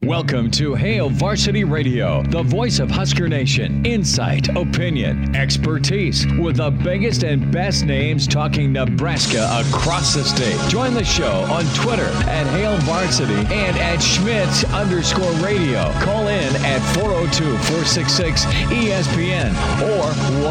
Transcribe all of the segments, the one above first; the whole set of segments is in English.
Welcome to Hail Varsity Radio, the voice of Husker Nation. Insight, opinion, expertise, with the biggest and best names talking Nebraska across the state. Join the show on Twitter at Hail Varsity and at Schmitz_radio. Call in at 402-466-ESPN or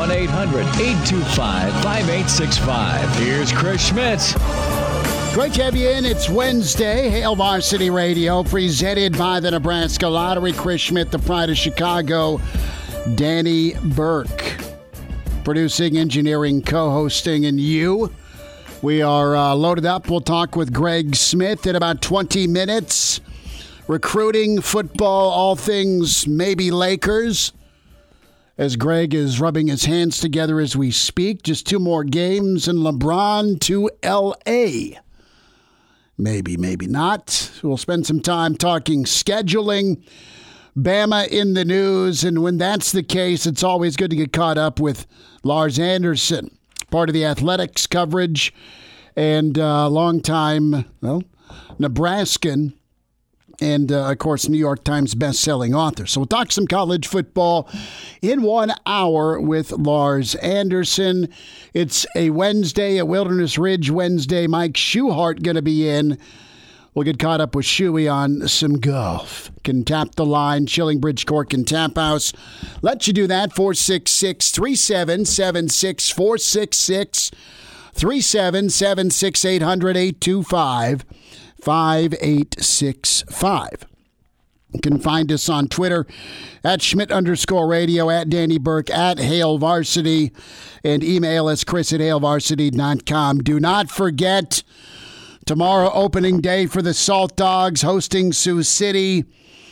1-800-825-5865. Here's Chris Schmitz. Great to have you in. It's Wednesday. Hail Varsity Radio, presented by the Nebraska Lottery. Chris Schmidt, the Pride of Chicago. Danny Burke, producing, engineering, co-hosting, and you. We are loaded up. We'll talk with Greg Smith in about 20 minutes. Recruiting, football, all things maybe Lakers. As Greg is rubbing his hands together as we speak. Just 2 more games and LeBron to L.A. Maybe, maybe not. We'll spend some time talking scheduling. Bama in the news. And when that's the case, it's always good to get caught up with Lars Anderson, part of the athletics coverage and longtime, Nebraskan. And, of course, New York Times best-selling author. So we'll talk some college football in 1 hour with Lars Anderson. It's a Wednesday, a Wilderness Ridge Wednesday. Mike Schuhart going to be in. We'll get caught up with Shuey on some golf. Can tap the line, Chilling Bridgecork and Tap House. Let you do that, 466-3776, 466-3776-800-825. 5865. You can find us on Twitter at Schmidt_radio, at Danny Burke, at Hail Varsity, and email us Chris@HailVarsity.com. Do not forget, tomorrow opening day for the Salt Dogs hosting Sioux City.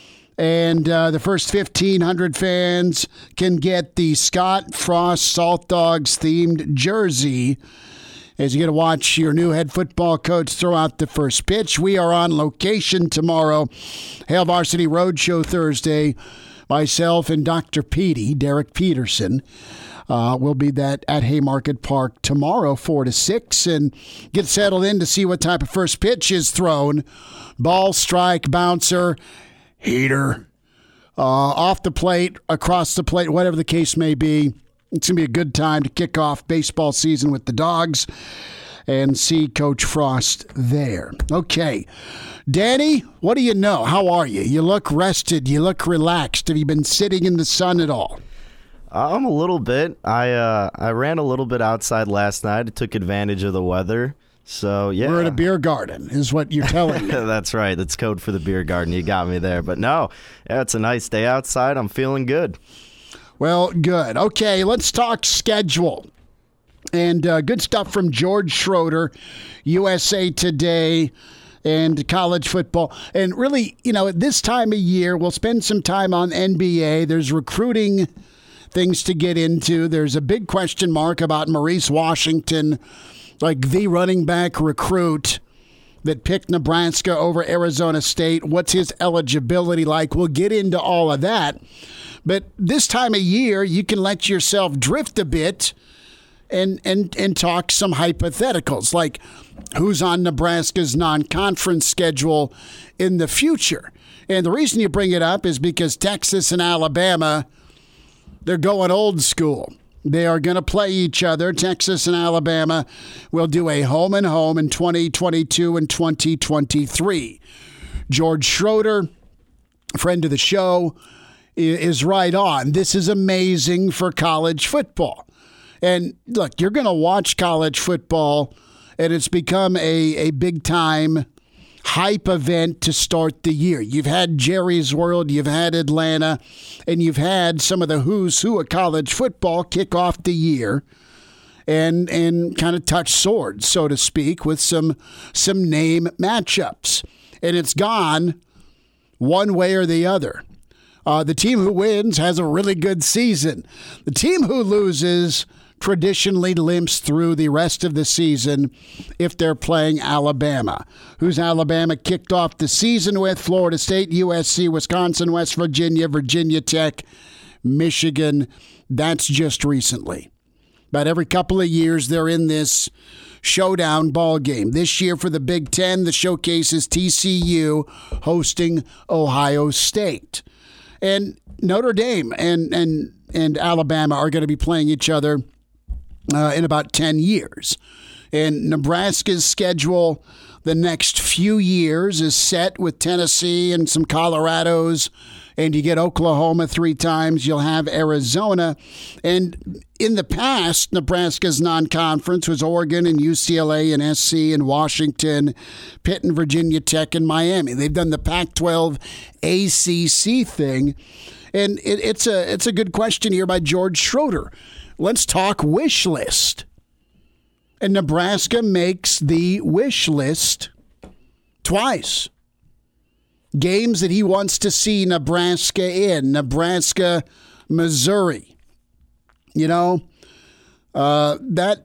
And the first 1,500 fans can get the Scott Frost Salt Dogs themed jersey as you get to watch your new head football coach throw out the first pitch. We are on location tomorrow. Hail Varsity Roadshow Thursday. Myself and Dr. Petey, Derek Peterson, will be that at Haymarket Park tomorrow, 4 to 6, and get settled in to see what type of first pitch is thrown. Ball, strike, bouncer, heater, off the plate, across the plate, whatever the case may be. It's going to be a good time to kick off baseball season with the Dogs and see Coach Frost there. Okay. Danny, what do you know? How are you? You look rested. You look relaxed. Have you been sitting in the sun at all? A little bit. I ran a little bit outside last night. I took advantage of the weather. So, yeah. We're at a beer garden is what you're telling me. That's right. That's code for the beer garden. You got me there. But no, yeah, it's a nice day outside. I'm feeling good. Well, good. Okay, let's talk schedule. And good stuff from George Schroeder, USA Today, and college football. And really, at this time of year, we'll spend some time on NBA. There's recruiting things to get into. There's a big question mark about Maurice Washington, like the running back recruit that picked Nebraska over Arizona State. What's his eligibility like? We'll get into all of that. But this time of year, you can let yourself drift a bit and talk some hypotheticals, like who's on Nebraska's non-conference schedule in the future. And the reason you bring it up is because Texas and Alabama, they're going old school. They are going to play each other. Texas and Alabama will do a home-and-home in 2022 and 2023. George Schroeder, friend of the show, is right on. This is amazing for college football. And look, you're going to watch college football, and it's become a big-time hype event to start the year. You've had Jerry's World, you've had Atlanta, and you've had some of the who's who of college football kick off the year and kind of touch swords, so to speak, with some name matchups. And it's gone one way or the other. The team who wins has a really good season. The team who loses traditionally limps through the rest of the season if they're playing Alabama. Who's Alabama kicked off the season with? Florida State, USC, Wisconsin, West Virginia, Virginia Tech, Michigan. That's just recently. About every couple of years, they're in this showdown ball game. This year for the Big Ten, the showcase is TCU hosting Ohio State. And Notre Dame and Alabama are going to be playing each other in about 10 years. And Nebraska's schedule the next few years is set with Tennessee and some Colorados, and you get Oklahoma 3 times. You'll have Arizona. And in the past, Nebraska's non-conference was Oregon and UCLA and SC and Washington, Pitt and Virginia Tech and Miami. They've done the Pac-12 ACC thing. And it's a good question here by George Schroeder. Let's talk wish list. And Nebraska makes the wish list twice. Games that he wants to see Nebraska in. Nebraska, Missouri. You know, does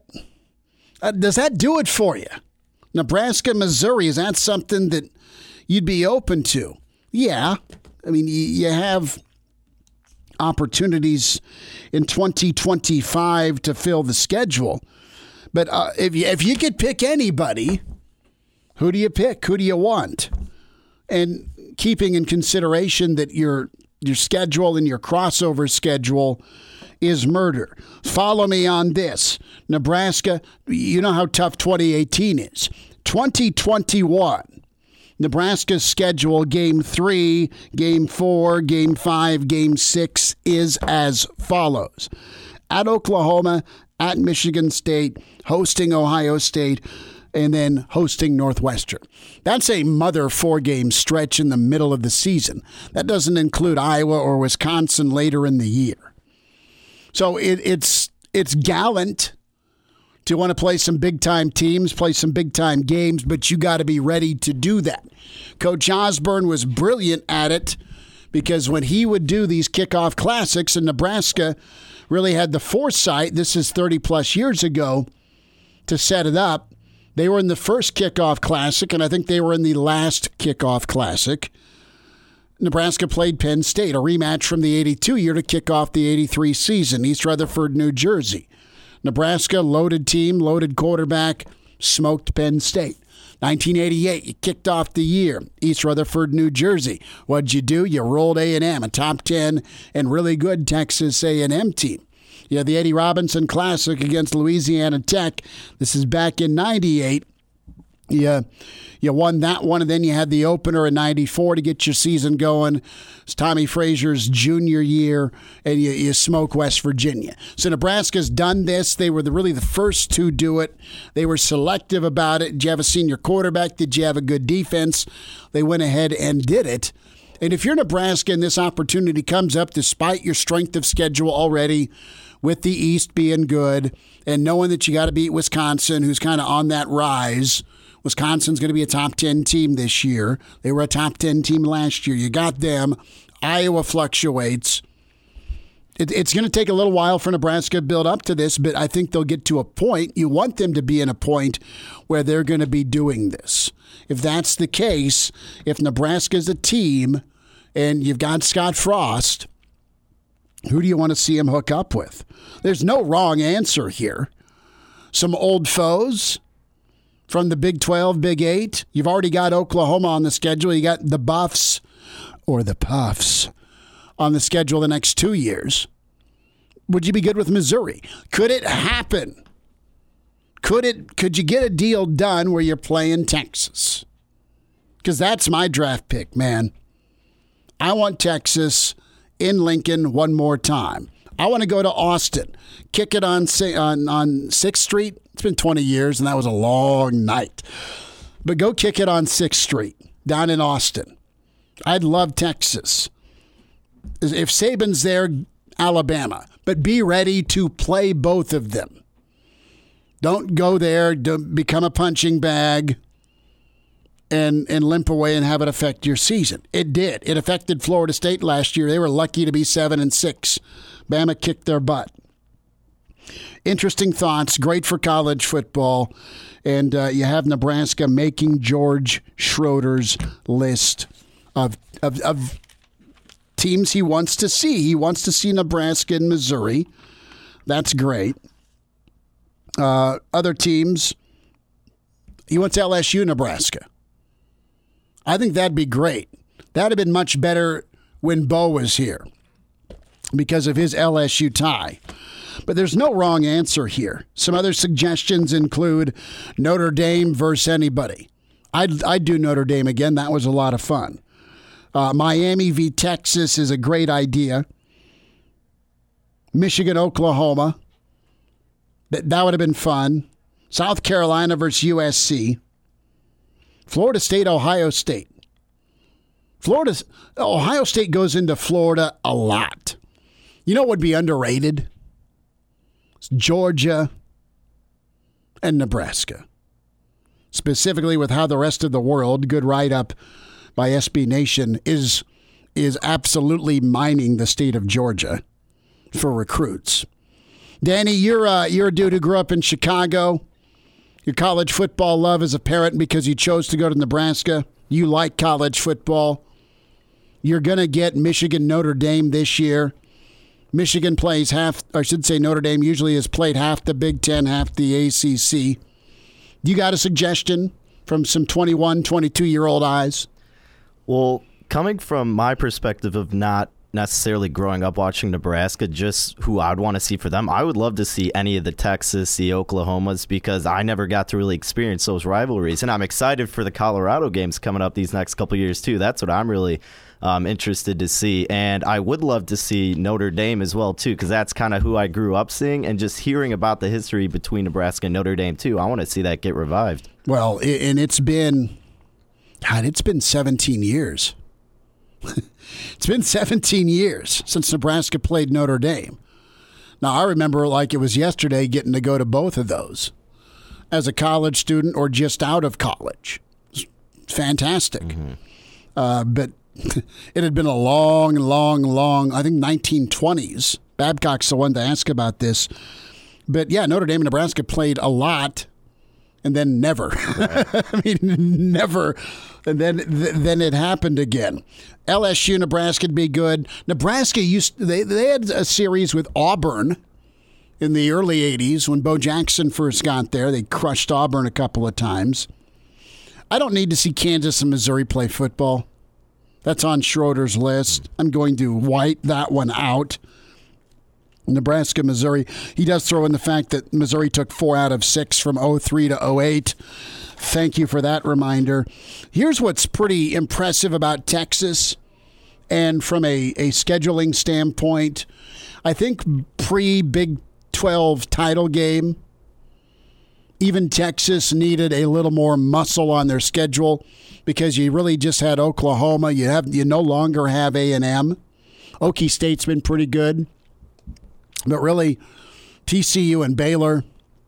that do it for you? Nebraska, Missouri, is that something that you'd be open to? Yeah. I mean, you have opportunities in 2025 to fill the schedule. But if you could pick anybody, who do you pick? Who do you want? And keeping in consideration that your schedule and your crossover schedule is murder. Follow me on this. Nebraska, you know how tough 2018 is. 2021. Nebraska's schedule, Game 3, Game 4, Game 5, Game 6 is as follows. At Oklahoma, at Michigan State, hosting Ohio State, and then hosting Northwestern. That's a mother 4-game stretch in the middle of the season. That doesn't include Iowa or Wisconsin later in the year. So it's gallant to want to play some big-time teams, play some big-time games, but you got to be ready to do that. Coach Osborne was brilliant at it because when he would do these kickoff classics, and Nebraska really had the foresight, this is 30-plus years ago, to set it up. They were in the first kickoff classic, and I think they were in the last kickoff classic. Nebraska played Penn State, a rematch from the 82 year to kick off the 83 season, East Rutherford, New Jersey. Nebraska, loaded team, loaded quarterback, smoked Penn State. 1988, you kicked off the year, East Rutherford, New Jersey. What'd you do? You rolled A&M, a top 10 and really good Texas A&M team. You had the Eddie Robinson Classic against Louisiana Tech. This is back in 98. You won that one, and then you had the opener in 94 to get your season going. It's Tommy Frazier's junior year, and you smoke West Virginia. So Nebraska's done this. They were really the first to do it. They were selective about it. Did you have a senior quarterback? Did you have a good defense? They went ahead and did it. And if you're Nebraska and this opportunity comes up despite your strength of schedule already, with the East being good and knowing that you got to beat Wisconsin, who's kind of on that rise. Wisconsin's going to be a top 10 team this year. They were a top 10 team last year. You got them. Iowa fluctuates. It's going to take a little while for Nebraska to build up to this, but I think they'll get to a point. You want them to be in a point where they're going to be doing this. If that's the case, if Nebraska's a team and you've got Scott Frost, who do you want to see him hook up with? There's no wrong answer here. Some old foes from the Big 12, Big 8. You've already got Oklahoma on the schedule. You got the Buffs or the Puffs on the schedule the next 2 years. Would you be good with Missouri? Could it happen? Could you get a deal done where you're playing Texas? Because that's my draft pick, man. I want Texas in Lincoln one more time. I want to go to Austin, kick it on 6th Street. It's been 20 years, and that was a long night. But go kick it on 6th Street down in Austin. I'd love Texas. If Saban's there, Alabama. But be ready to play both of them. Don't go there to become a punching bag and limp away and have it affect your season. It did. It affected Florida State last year. They were lucky to be 7-6. Bama kicked their butt. Interesting thoughts. Great for college football. And you have Nebraska making George Schroeder's list of teams he wants to see. He wants to see Nebraska and Missouri. That's great. Other teams, He wants LSU, Nebraska. I think that'd be great. That'd have been much better when Bo was here because of his LSU tie. But there's no wrong answer here. Some other suggestions include Notre Dame versus anybody. I'd do Notre Dame again. That was a lot of fun. Miami v. Texas is a great idea. Michigan, Oklahoma. That would have been fun. South Carolina versus USC. Florida State, Ohio State. Ohio State goes into Florida a lot. You know what would be underrated? It's Georgia and Nebraska. Specifically with how the rest of the world, good write-up by SB Nation, is absolutely mining the state of Georgia for recruits. Danny, you're a dude who grew up in Chicago. Your college football love is apparent because you chose to go to Nebraska. You like college football. You're going to get Michigan, Notre Dame this year. Michigan plays Notre Dame usually has played half the Big Ten, half the ACC. You got a suggestion from some 21, 22-year-old eyes? Well, coming from my perspective of not necessarily growing up watching Nebraska, just who I'd want to see for them, I would love to see any of the Texas, the Oklahomas, because I never got to really experience those rivalries. And I'm excited for the Colorado games coming up these next couple years, too. That's what I'm really interested to see. And I would love to see Notre Dame as well, too, because that's kind of who I grew up seeing. And just hearing about the history between Nebraska and Notre Dame, too, I want to see that get revived. Well, and it's been 17 years. It's been 17 years since Nebraska played Notre Dame. Now, I remember like it was yesterday getting to go to both of those as a college student or just out of college. It's fantastic. Mm-hmm. But it had been a long, I think 1920s. Babcock's the one to ask about this. But, yeah, Notre Dame and Nebraska played a lot and then never. Right. I mean, never. And then it happened again. LSU, Nebraska would be good. Nebraska they had a series with Auburn in the early 80s when Bo Jackson first got there. They crushed Auburn a couple of times. I don't need to see Kansas and Missouri play football. That's on Schroeder's list. I'm going to white that one out. Nebraska, Missouri. He does throw in the fact that Missouri took 4 out of 6 from 03 to 08. Thank you for that reminder. Here's what's pretty impressive about Texas, and from a scheduling standpoint, I think pre-Big 12 title game, even Texas needed a little more muscle on their schedule because you really just had Oklahoma. You no longer have A&M. Okie State's been pretty good. But really, TCU and Baylor,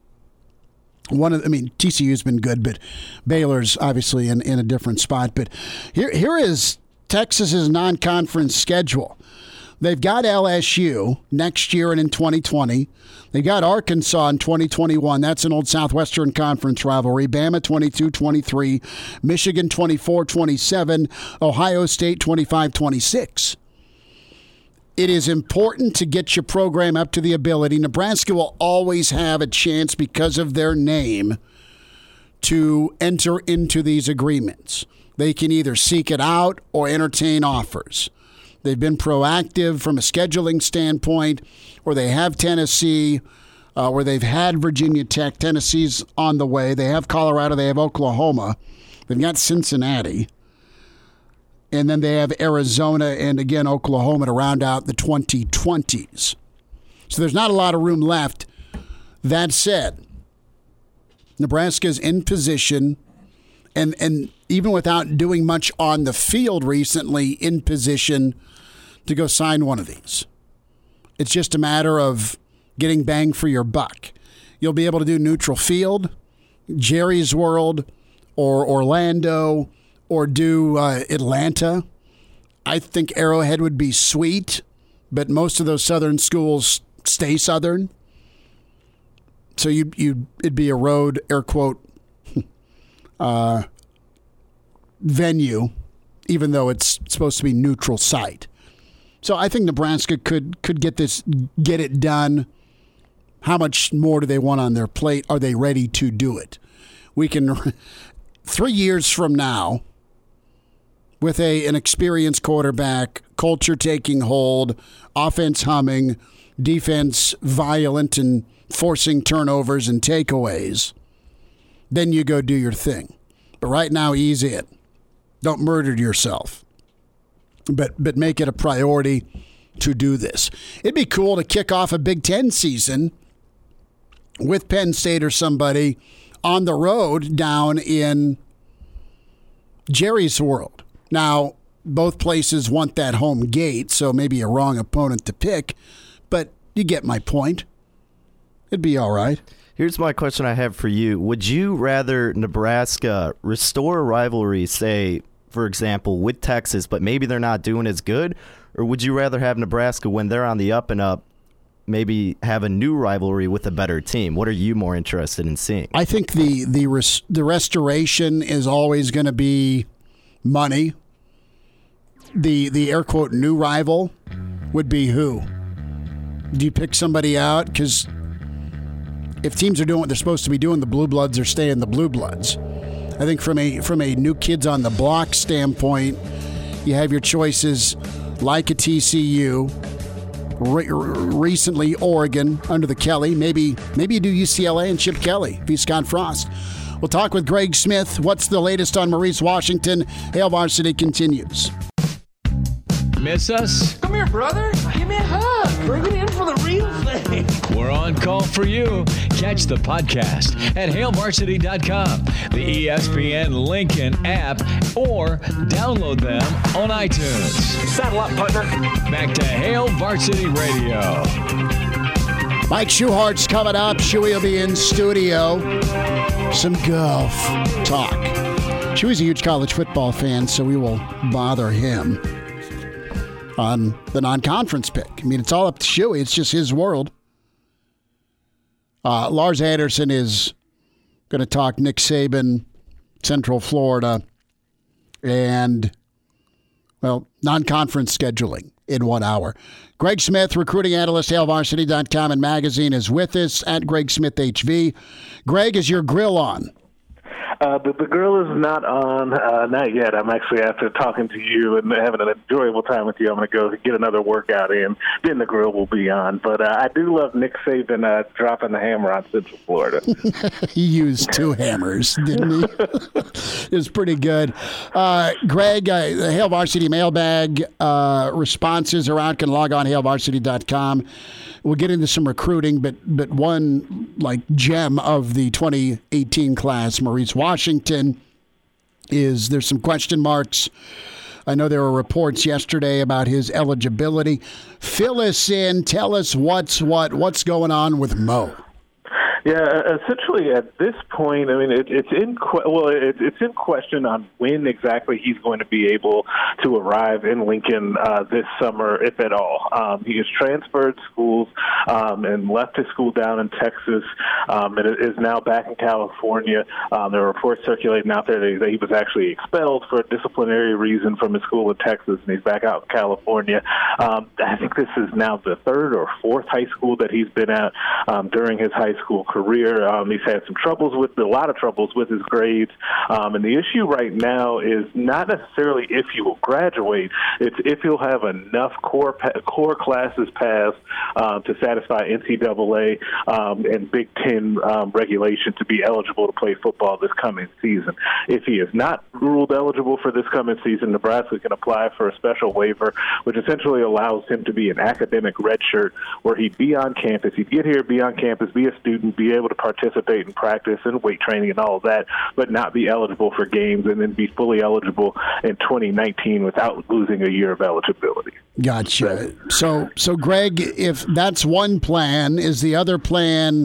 TCU's been good, but Baylor's obviously in a different spot. But here is Texas's non-conference schedule. They've got LSU next year and in 2020. They got Arkansas in 2021. That's an old Southwestern Conference rivalry. Bama 22-23, Michigan 24-27, Ohio State 25-26. It is important to get your program up to the ability. Nebraska will always have a chance because of their name to enter into these agreements. They can either seek it out or entertain offers. They've been proactive from a scheduling standpoint, or they have Tennessee, where they've had Virginia Tech. Tennessee's on the way. They have Colorado. They have Oklahoma. They've got Cincinnati. And then they have Arizona and, again, Oklahoma to round out the 2020s. So there's not a lot of room left. That said, Nebraska's in position, and even without doing much on the field recently, in position to go sign one of these. It's just a matter of getting bang for your buck. You'll be able to do neutral field, Jerry's World, or Orlando, or do Atlanta. I think Arrowhead would be sweet, but most of those southern schools stay southern. So it'd be a road, air quote, venue, even though it's supposed to be neutral site. So I think Nebraska could get it done. How much more do they want on their plate? Are they ready to do it? we can 3 years from now, with an experienced quarterback, culture taking hold, offense humming, defense violent and forcing turnovers and takeaways, then you go do your thing. But right now, ease in. Don't murder yourself. But make it a priority to do this. It'd be cool to kick off a Big Ten season with Penn State or somebody on the road down in Jerry's World. Now, both places want that home gate, so maybe a wrong opponent to pick, but you get my point. It'd be all right. Here's my question I have for you. Would you rather Nebraska restore a rivalry, say, for example, with Texas, but maybe they're not doing as good? Or would you rather have Nebraska, when they're on the up and up, maybe have a new rivalry with a better team? What are you more interested in seeing? I think the restoration is always going to be money. The air quote new rival would be who? Do you pick somebody out? Because if teams are doing what they're supposed to be doing, the Blue Bloods are staying the Blue Bloods. I think from a new kids on the block standpoint, you have your choices like a TCU, recently Oregon under the Kelly. Maybe you do UCLA and Chip Kelly, v. Scott Frost. We'll talk with Greg Smith. What's the latest on Maurice Washington? Hail Varsity continues. Miss us? Come here, brother. Give me a hug. Bring it in for the real thing. We're on call for you. Catch the podcast at HailVarsity.com, the ESPN Lincoln app, or download them on iTunes. Saddle up, partner. Back to Hail Varsity Radio. Mike Schuhart's coming up. Shuey will be in studio. Some golf talk. Shuey's a huge college football fan, so we will bother him on the non-conference pick. I mean, it's all up to Shuey. It's just his world. Lars Anderson is going to talk Nick Saban, Central Florida, and, well, non-conference scheduling in 1 hour. Greg Smith, recruiting analyst, HailVarsity.com and magazine, is with us at Greg Smith HV. Greg, is your grill on? The grill is not on, not yet. I'm actually, after talking to you and having an enjoyable time with you, I'm going to go get another workout in. Then the grill will be on. But I do love Nick Saban dropping the hammer on Central Florida. He used 2 hammers, didn't he? It was pretty good. Greg, the Hail Varsity mailbag responses are out. Can log on HailVarsity.com. We'll get into some recruiting, but one gem of the 2018 class, Maurice Washington, there's some question marks. I know there were reports yesterday about his eligibility. Fill us in. Tell us what's going on with Mo. Yeah, essentially at this point, I mean, it's in question on when exactly he's going to be able to arrive in Lincoln this summer, if at all. He has transferred schools and left his school down in Texas, and is now back in California. There are reports circulating out there that he was actually expelled for a disciplinary reason from his school in Texas, and he's back out in California. I think this is now the 3rd or 4th high school that he's been at during his high school career. He's had a lot of troubles with his grades, and the issue right now is not necessarily if he will graduate, it's if he'll have enough core classes passed to satisfy NCAA and Big Ten regulation to be eligible to play football this coming season. If he is not ruled eligible for this coming season, Nebraska can apply for a special waiver, which essentially allows him to be an academic redshirt, where he'd be on campus, he'd get here, be on campus, be a student, be able to participate in practice and weight training and all of that, but not be eligible for games, and then be fully eligible in 2019 without losing a year of eligibility. Gotcha. So Greg, if that's one plan, is the other plan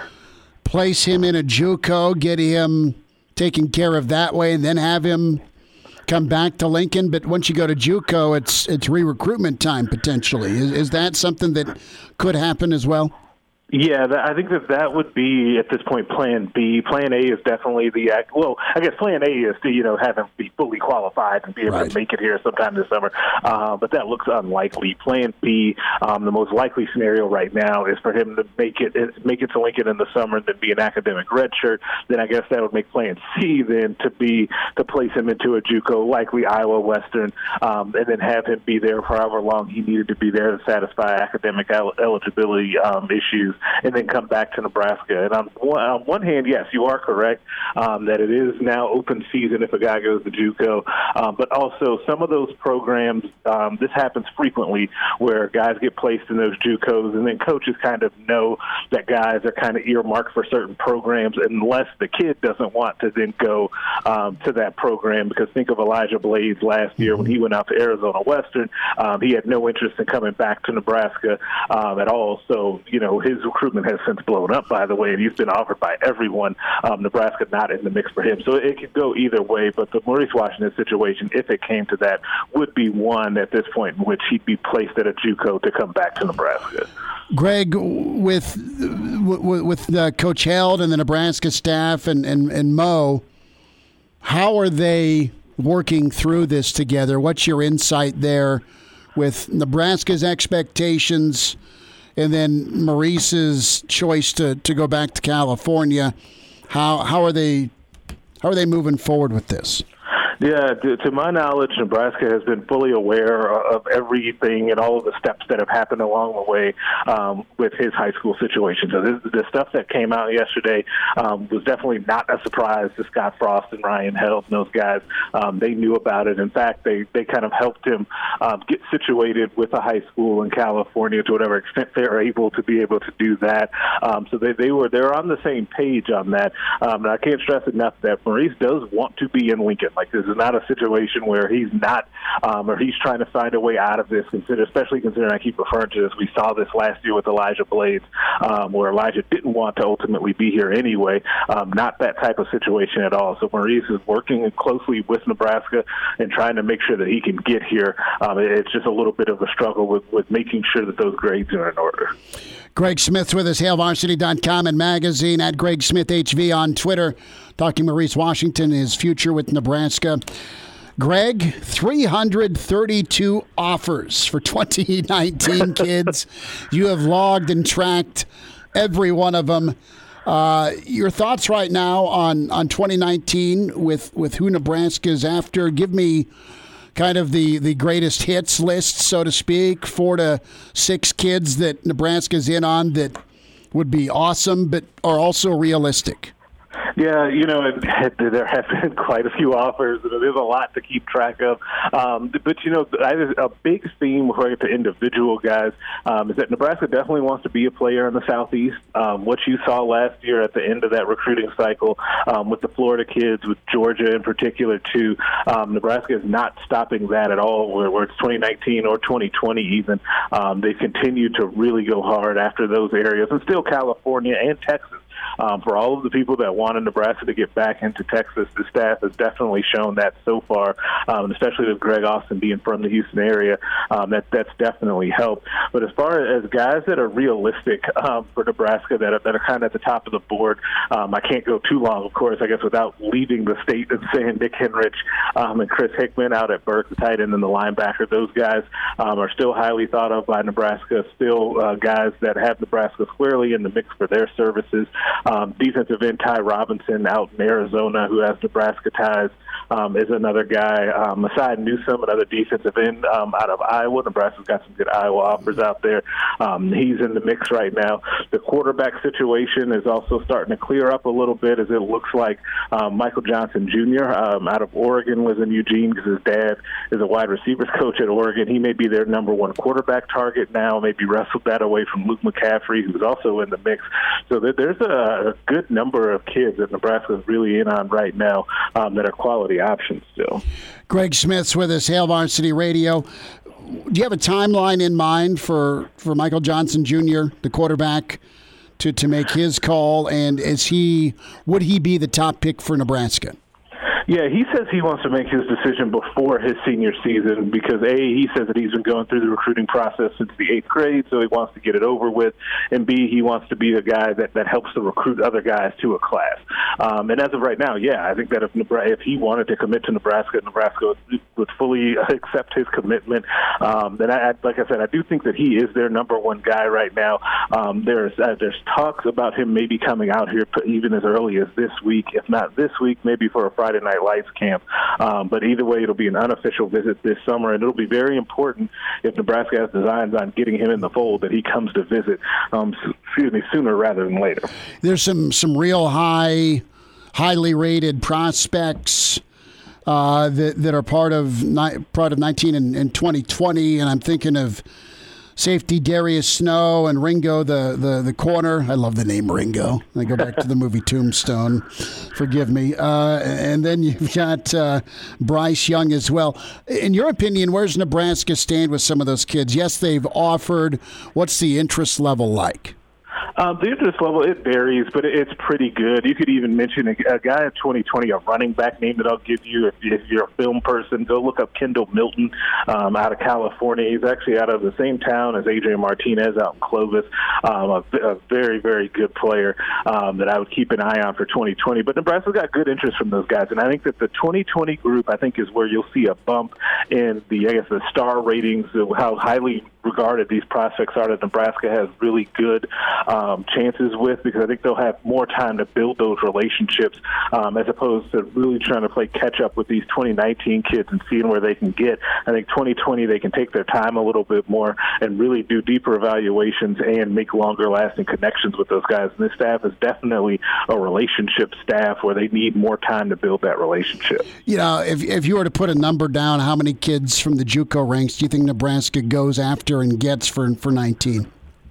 place him in a JUCO, get him taken care of that way, and then have him come back to Lincoln? But once you go to JUCO, it's re-recruitment time potentially. Is that something that could happen as well? Yeah, I think that would be, at this point, Plan B. Plan A is definitely I guess Plan A is to, have him be fully qualified and be able to make it here sometime this summer. But that looks unlikely. Plan B, the most likely scenario right now is for him to make it to Lincoln in the summer and then be an academic redshirt. Then I guess that would make Plan C then to place him into a JUCO, likely Iowa Western, and then have him be there for however long he needed to be there to satisfy academic eligibility issues, and then come back to Nebraska. And on one hand, yes, you are correct that it is now open season if a guy goes to JUCO, but also some of those programs, this happens frequently where guys get placed in those JUCOs, and then coaches kind of know that guys are kind of earmarked for certain programs unless the kid doesn't want to then go to that program. Because think of Elijah Blades last year when he went out to Arizona Western. He had no interest in coming back to Nebraska at all. So, his recruitment has since blown up, by the way, and he's been offered by everyone. Nebraska not in the mix for him. So it could go either way, but the Maurice Washington situation, if it came to that, would be one at this point in which he'd be placed at a JUCO to come back to Nebraska. Greg, with Coach Held and the Nebraska staff and Mo, how are they working through this together? What's your insight there with Nebraska's expectations and then Maurice's choice to go back to California? How are they moving forward with this? Yeah, to my knowledge, Nebraska has been fully aware of everything and all of the steps that have happened along the way with his high school situation. So the stuff that came out yesterday was definitely not a surprise to Scott Frost and Ryan Held and those guys. They knew about it. In fact, they kind of helped him get situated with a high school in California to whatever extent they're able to be able to do that. So they're on the same page on that. And I can't stress enough that Maurice does want to be in Lincoln. Like, this is not a situation where he's not or he's trying to find a way out of this, especially considering I keep referring to this. We saw this last year with Elijah Blades, where Elijah didn't want to ultimately be here anyway. Not that type of situation at all. So Maurice is working closely with Nebraska and trying to make sure that he can get here. It's just a little bit of a struggle with making sure that those grades are in order. Greg Smith's with us, HailVarsity.com and magazine, at Greg Smith HV on Twitter, talking Maurice Washington, his future with Nebraska. Greg, 332 offers for 2019 kids. You have logged and tracked every one of them. Your thoughts right now on 2019 with who Nebraska is after? Give me kind of the greatest hits list, so to speak, 4 to 6 kids that Nebraska's in on that would be awesome but are also realistic. Yeah, there have been quite a few offers. There's a lot to keep track of. But, a big theme before I get to individual guys is that Nebraska definitely wants to be a player in the Southeast. What you saw last year at the end of that recruiting cycle with the Florida kids, with Georgia in particular, too, Nebraska is not stopping that at all, where it's 2019 or 2020 even. They continue to really go hard after those areas, and still California and Texas. For all of the people that wanted Nebraska to get back into Texas, the staff has definitely shown that so far, and especially with Greg Austin being from the Houston area, that's definitely helped. But as far as guys that are realistic for Nebraska that are kind of at the top of the board, I can't go too long, of course, I guess, without leaving the state and saying Nick Henrich and Chris Hickman out at Burke, the tight end and the linebacker. Those guys are still highly thought of by Nebraska, still guys that have Nebraska squarely in the mix for their services. Defensive end Ty Robinson out in Arizona, who has Nebraska ties, is another guy. Masai Newsome, another defensive end out of Iowa. Nebraska's got some good Iowa offers out there. He's in the mix right now. The quarterback situation is also starting to clear up a little bit, as it looks like Michael Johnson Jr. Out of Oregon was in Eugene because his dad is a wide receivers coach at Oregon. He may be their number one quarterback target now, maybe wrestled that away from Luke McCaffrey, who's also in the mix. So there's a good number of kids that Nebraska is really in on right now that are quality options still. Greg Smith's with us, Hail Varsity Radio. Do you have a timeline in mind for Michael Johnson Jr., the quarterback, to make his call? And would he be the top pick for Nebraska? Yeah, he says he wants to make his decision before his senior season because, A, he says that he's been going through the recruiting process since the 8th grade, so he wants to get it over with, and B, he wants to be the guy that helps to recruit other guys to a class. And as of right now, yeah, I think that if he wanted to commit to Nebraska would fully accept his commitment. Then, like I said, I do think that he is their number one guy right now. There's talks about him maybe coming out here even as early as this week, if not this week, maybe for a Friday Night Lights camp. But either way, it'll be an unofficial visit this summer, and it'll be very important if Nebraska has designs on getting him in the fold that he comes to visit, sooner rather than later. There's some real highly rated prospects that are part of 19 and 2020, and I'm thinking of safety Darius Snow and Ringo, the corner. I love the name Ringo. I go back to the movie Tombstone. Forgive me. And then you've got Bryce Young as well. In your opinion, where's Nebraska stand with some of those kids? Yes, they've offered. What's the interest level like? The interest level, it varies, but it's pretty good. You could even mention a guy in 2020, a running back name that I'll give you. If you're a film person, go look up Kendall Milton out of California. He's actually out of the same town as Adrian Martinez out in Clovis. A very, very good player that I would keep an eye on for 2020. But Nebraska's got good interest from those guys, and I think that the 2020 group, I think, is where you'll see a bump in the star ratings of how highly regarded these prospects are that Nebraska has really good chances with, because I think they'll have more time to build those relationships as opposed to really trying to play catch up with these 2019 kids and seeing where they can get. I think 2020 they can take their time a little bit more and really do deeper evaluations and make longer lasting connections with those guys. And this staff is definitely a relationship staff where they need more time to build that relationship. You know, if you were to put a number down, how many kids from the JUCO ranks do you think Nebraska goes after and gets for 19?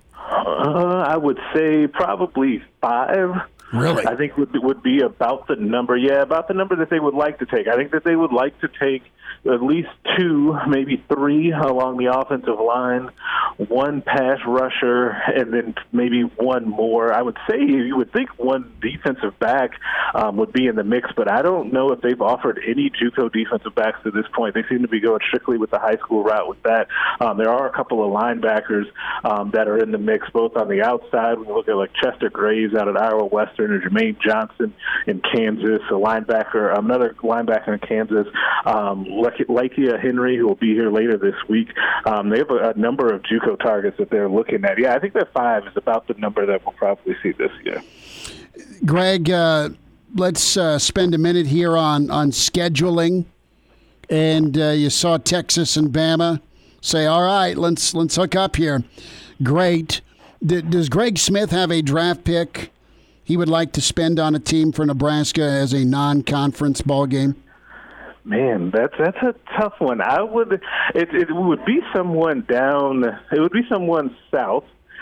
I would say probably 5. Really? I think would be about the number. Yeah, about the number that they would like to take. I think that they would like to take at least 2, maybe 3 along the offensive line, 1 pass rusher, and then maybe 1 more. I would say you would think 1 defensive back would be in the mix, but I don't know if they've offered any JUCO defensive backs to this point. They seem to be going strictly with the high school route with that. There are a couple of linebackers that are in the mix, both on the outside. When you look at like Chester Graves out at Iowa Western, or Jermaine Johnson in Kansas, another linebacker in Kansas, Lakia Henry, who will be here later this week. They have a number of JUCO targets that they're looking at. Yeah, I think that 5 is about the number that we'll probably see this year. Greg, let's spend a minute here on scheduling. And you saw Texas and Bama say, all right, let's hook up here. Great. Does Greg Smith have a draft pick he would like to spend on a team for Nebraska as a non-conference ball game? Man, that's a tough one. It would be someone down. It would be someone south.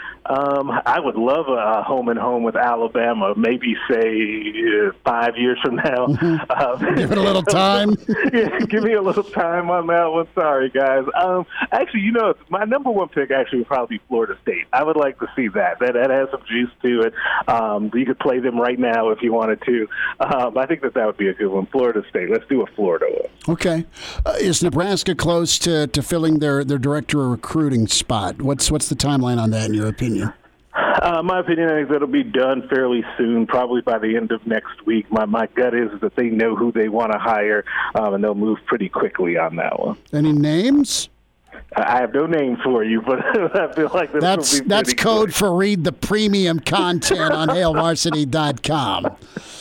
I would love a home and home with Alabama, maybe say 5 years from now. Give it a little time. Yeah, give me a little time on that one. Sorry, guys. Actually, my number 1 pick actually would probably be Florida State. I would like to see that. That has some juice to it. You could play them right now if you wanted to. I think that would be a good one. Florida State. Let's do a Florida one. Okay. Is Nebraska close to filling their director of recruiting spot? What's the timeline on that, in your opinion? My opinion, I think that'll be done fairly soon, probably by the end of next week. My gut is that they know who they want to hire, and they'll move pretty quickly on that one. Any names? I have no name for you, but I feel like that's code quick. For read the premium content on HailVarsity.com.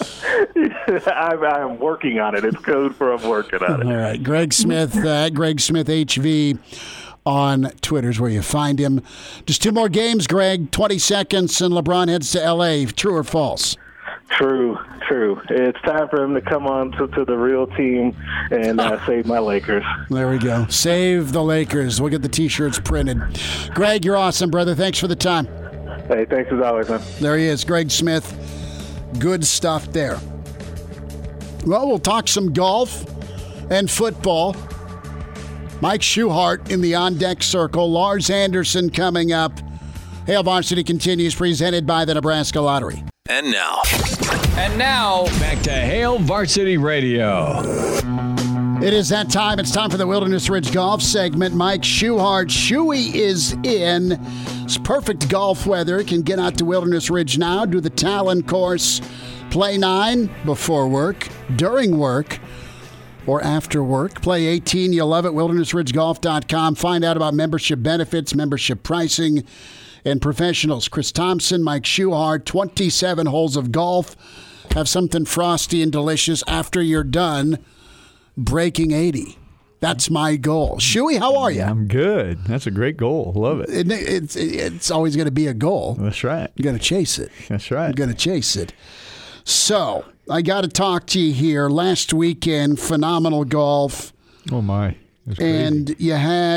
I'm working on it. It's code for I'm working on it. All right, Greg Smith, Greg Smith HV. On Twitter is where you find him. Just 2 more games, Greg. 20 seconds, and LeBron heads to L.A. True or false? True. It's time for him to come on to the real team and save my Lakers. There we go. Save the Lakers. We'll get the T-shirts printed. Greg, you're awesome, brother. Thanks for the time. Hey, thanks as always, man. There he is, Greg Smith. Good stuff there. Well, we'll talk some golf and football. Mike Schuhart in the on-deck circle. Lars Anderson coming up. Hail Varsity continues, presented by the Nebraska Lottery. And now, And now, back to Hail Varsity Radio. It is that time. It's time for the Wilderness Ridge Golf segment. Mike Schuhart. Shuey is in. It's perfect golf weather. Can get out to Wilderness Ridge now. Do the Talon course. Play 9 before work, during work, or after work. Play 18. You'll love it. WildernessRidgeGolf.com. Find out about membership benefits, membership pricing, and professionals. Chris Thompson, Mike Schuhart, 27 holes of golf. Have something frosty and delicious after you're done breaking 80. That's my goal. Shuey, how are you? I'm good. That's a great goal. Love it. It's always going to be a goal. That's right. You're going to chase it. That's right. You're going to chase it. So, I got to talk to you here. Last weekend, phenomenal golf. Oh, my. It was crazy. And you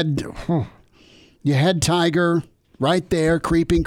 had Tiger right there, creeping.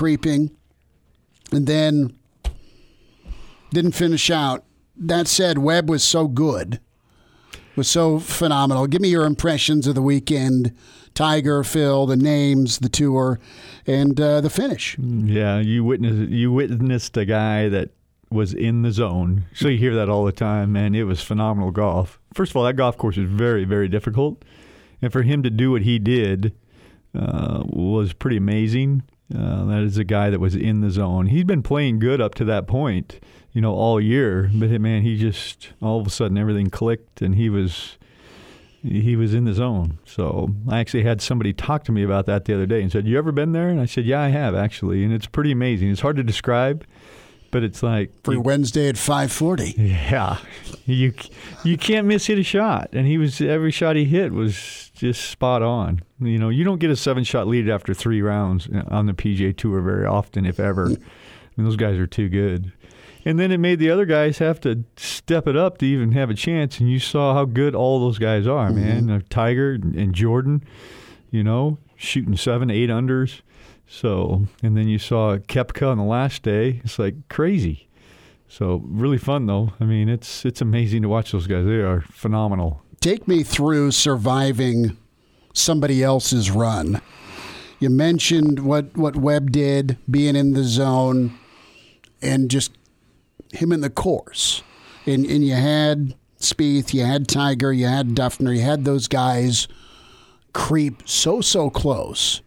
And then didn't finish out. That said, Webb was so good. Was so phenomenal. Give me your impressions of the weekend. Tiger, Phil, the names, the tour, and the finish. Yeah, you witnessed a guy that was in the zone. So you hear that all the time, man. It was phenomenal golf. First of all, that golf course is very, very difficult. And for him to do what he did was pretty amazing. That is a guy that was in the zone. He's been playing good up to that point, all year. But, man, he just, all of a sudden, everything clicked, and he was in the zone. So I actually had somebody talk to me about that the other day and said, "You ever been there?" And I said, "Yeah, I have, actually." And it's pretty amazing. It's hard to describe, but it's like for Wednesday at 5:40. Yeah, you can't miss hit a shot, and every shot he hit was just spot on. You don't get a 7-shot lead after 3 rounds on the PGA Tour very often, if ever. Those guys are too good. And then it made the other guys have to step it up to even have a chance, and you saw how good all those guys are, man. Tiger and Jordan, shooting 7, 8 unders. So, and then you saw Koepka on the last day. It's like crazy. So, really fun, though. I mean, it's amazing to watch those guys. They are phenomenal. Take me through surviving somebody else's run. You mentioned what Webb did, being in the zone, and just him in the course. And you had Spieth, you had Tiger, you had Duffner, you had those guys creep so close.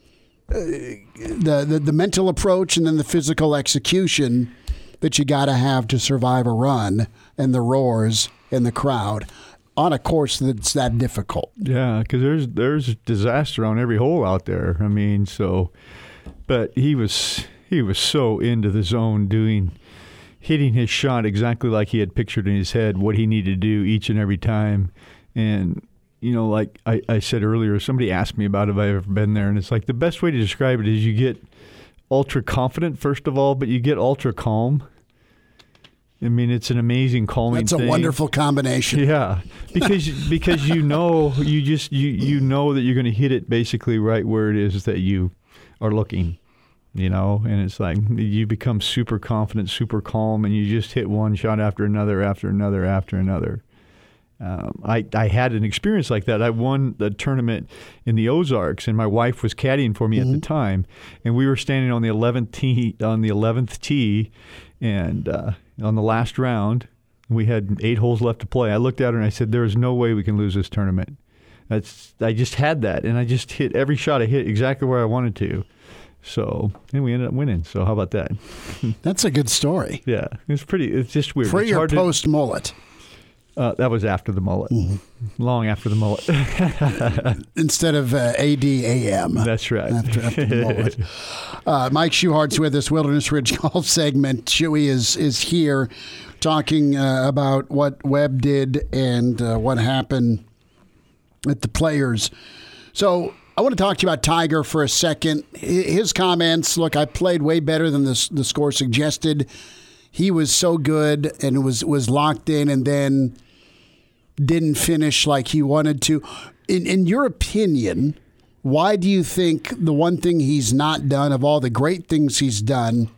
The mental approach and then the physical execution that you got to have to survive a run, and the roars and the crowd on a course that's that difficult. Yeah, because there's disaster on every hole out there. I mean, but he was so into the zone, hitting his shot exactly like he had pictured in his head what he needed to do each and every time. And like I said earlier, somebody asked me about if I've ever been there, and it's like the best way to describe it is you get ultra confident first of all, but you get ultra calm. I mean, it's an amazing calming thing. That's a wonderful combination. Yeah, because you know that you're going to hit it basically right where it is that you are looking. And it's like you become super confident, super calm, and you just hit one shot after another, after another, after another. I had an experience like that. I won the tournament in the Ozarks, and my wife was caddying for me at the time, and we were standing on the 11th tee, and on the last round, we had 8 holes left to play. I looked at her and I said, "There is no way we can lose this tournament." I just had that, and I just hit every shot I hit exactly where I wanted to. So, and we ended up winning. So how about that? That's a good story. Yeah, it's just weird. Pre or post mullet? That was after the mullet. Long after the mullet. Instead of ADAM. That's right. After the mullet. Mike Schuhart's with us, Wilderness Ridge Golf segment. Shuey is here talking about what Webb did and what happened at the Players. So I want to talk to you about Tiger for a second. His comments, look, I played way better than the score suggested. He was so good and was locked in and then didn't finish like he wanted to. In your opinion, why do you think the one thing he's not done of all the great things he's done,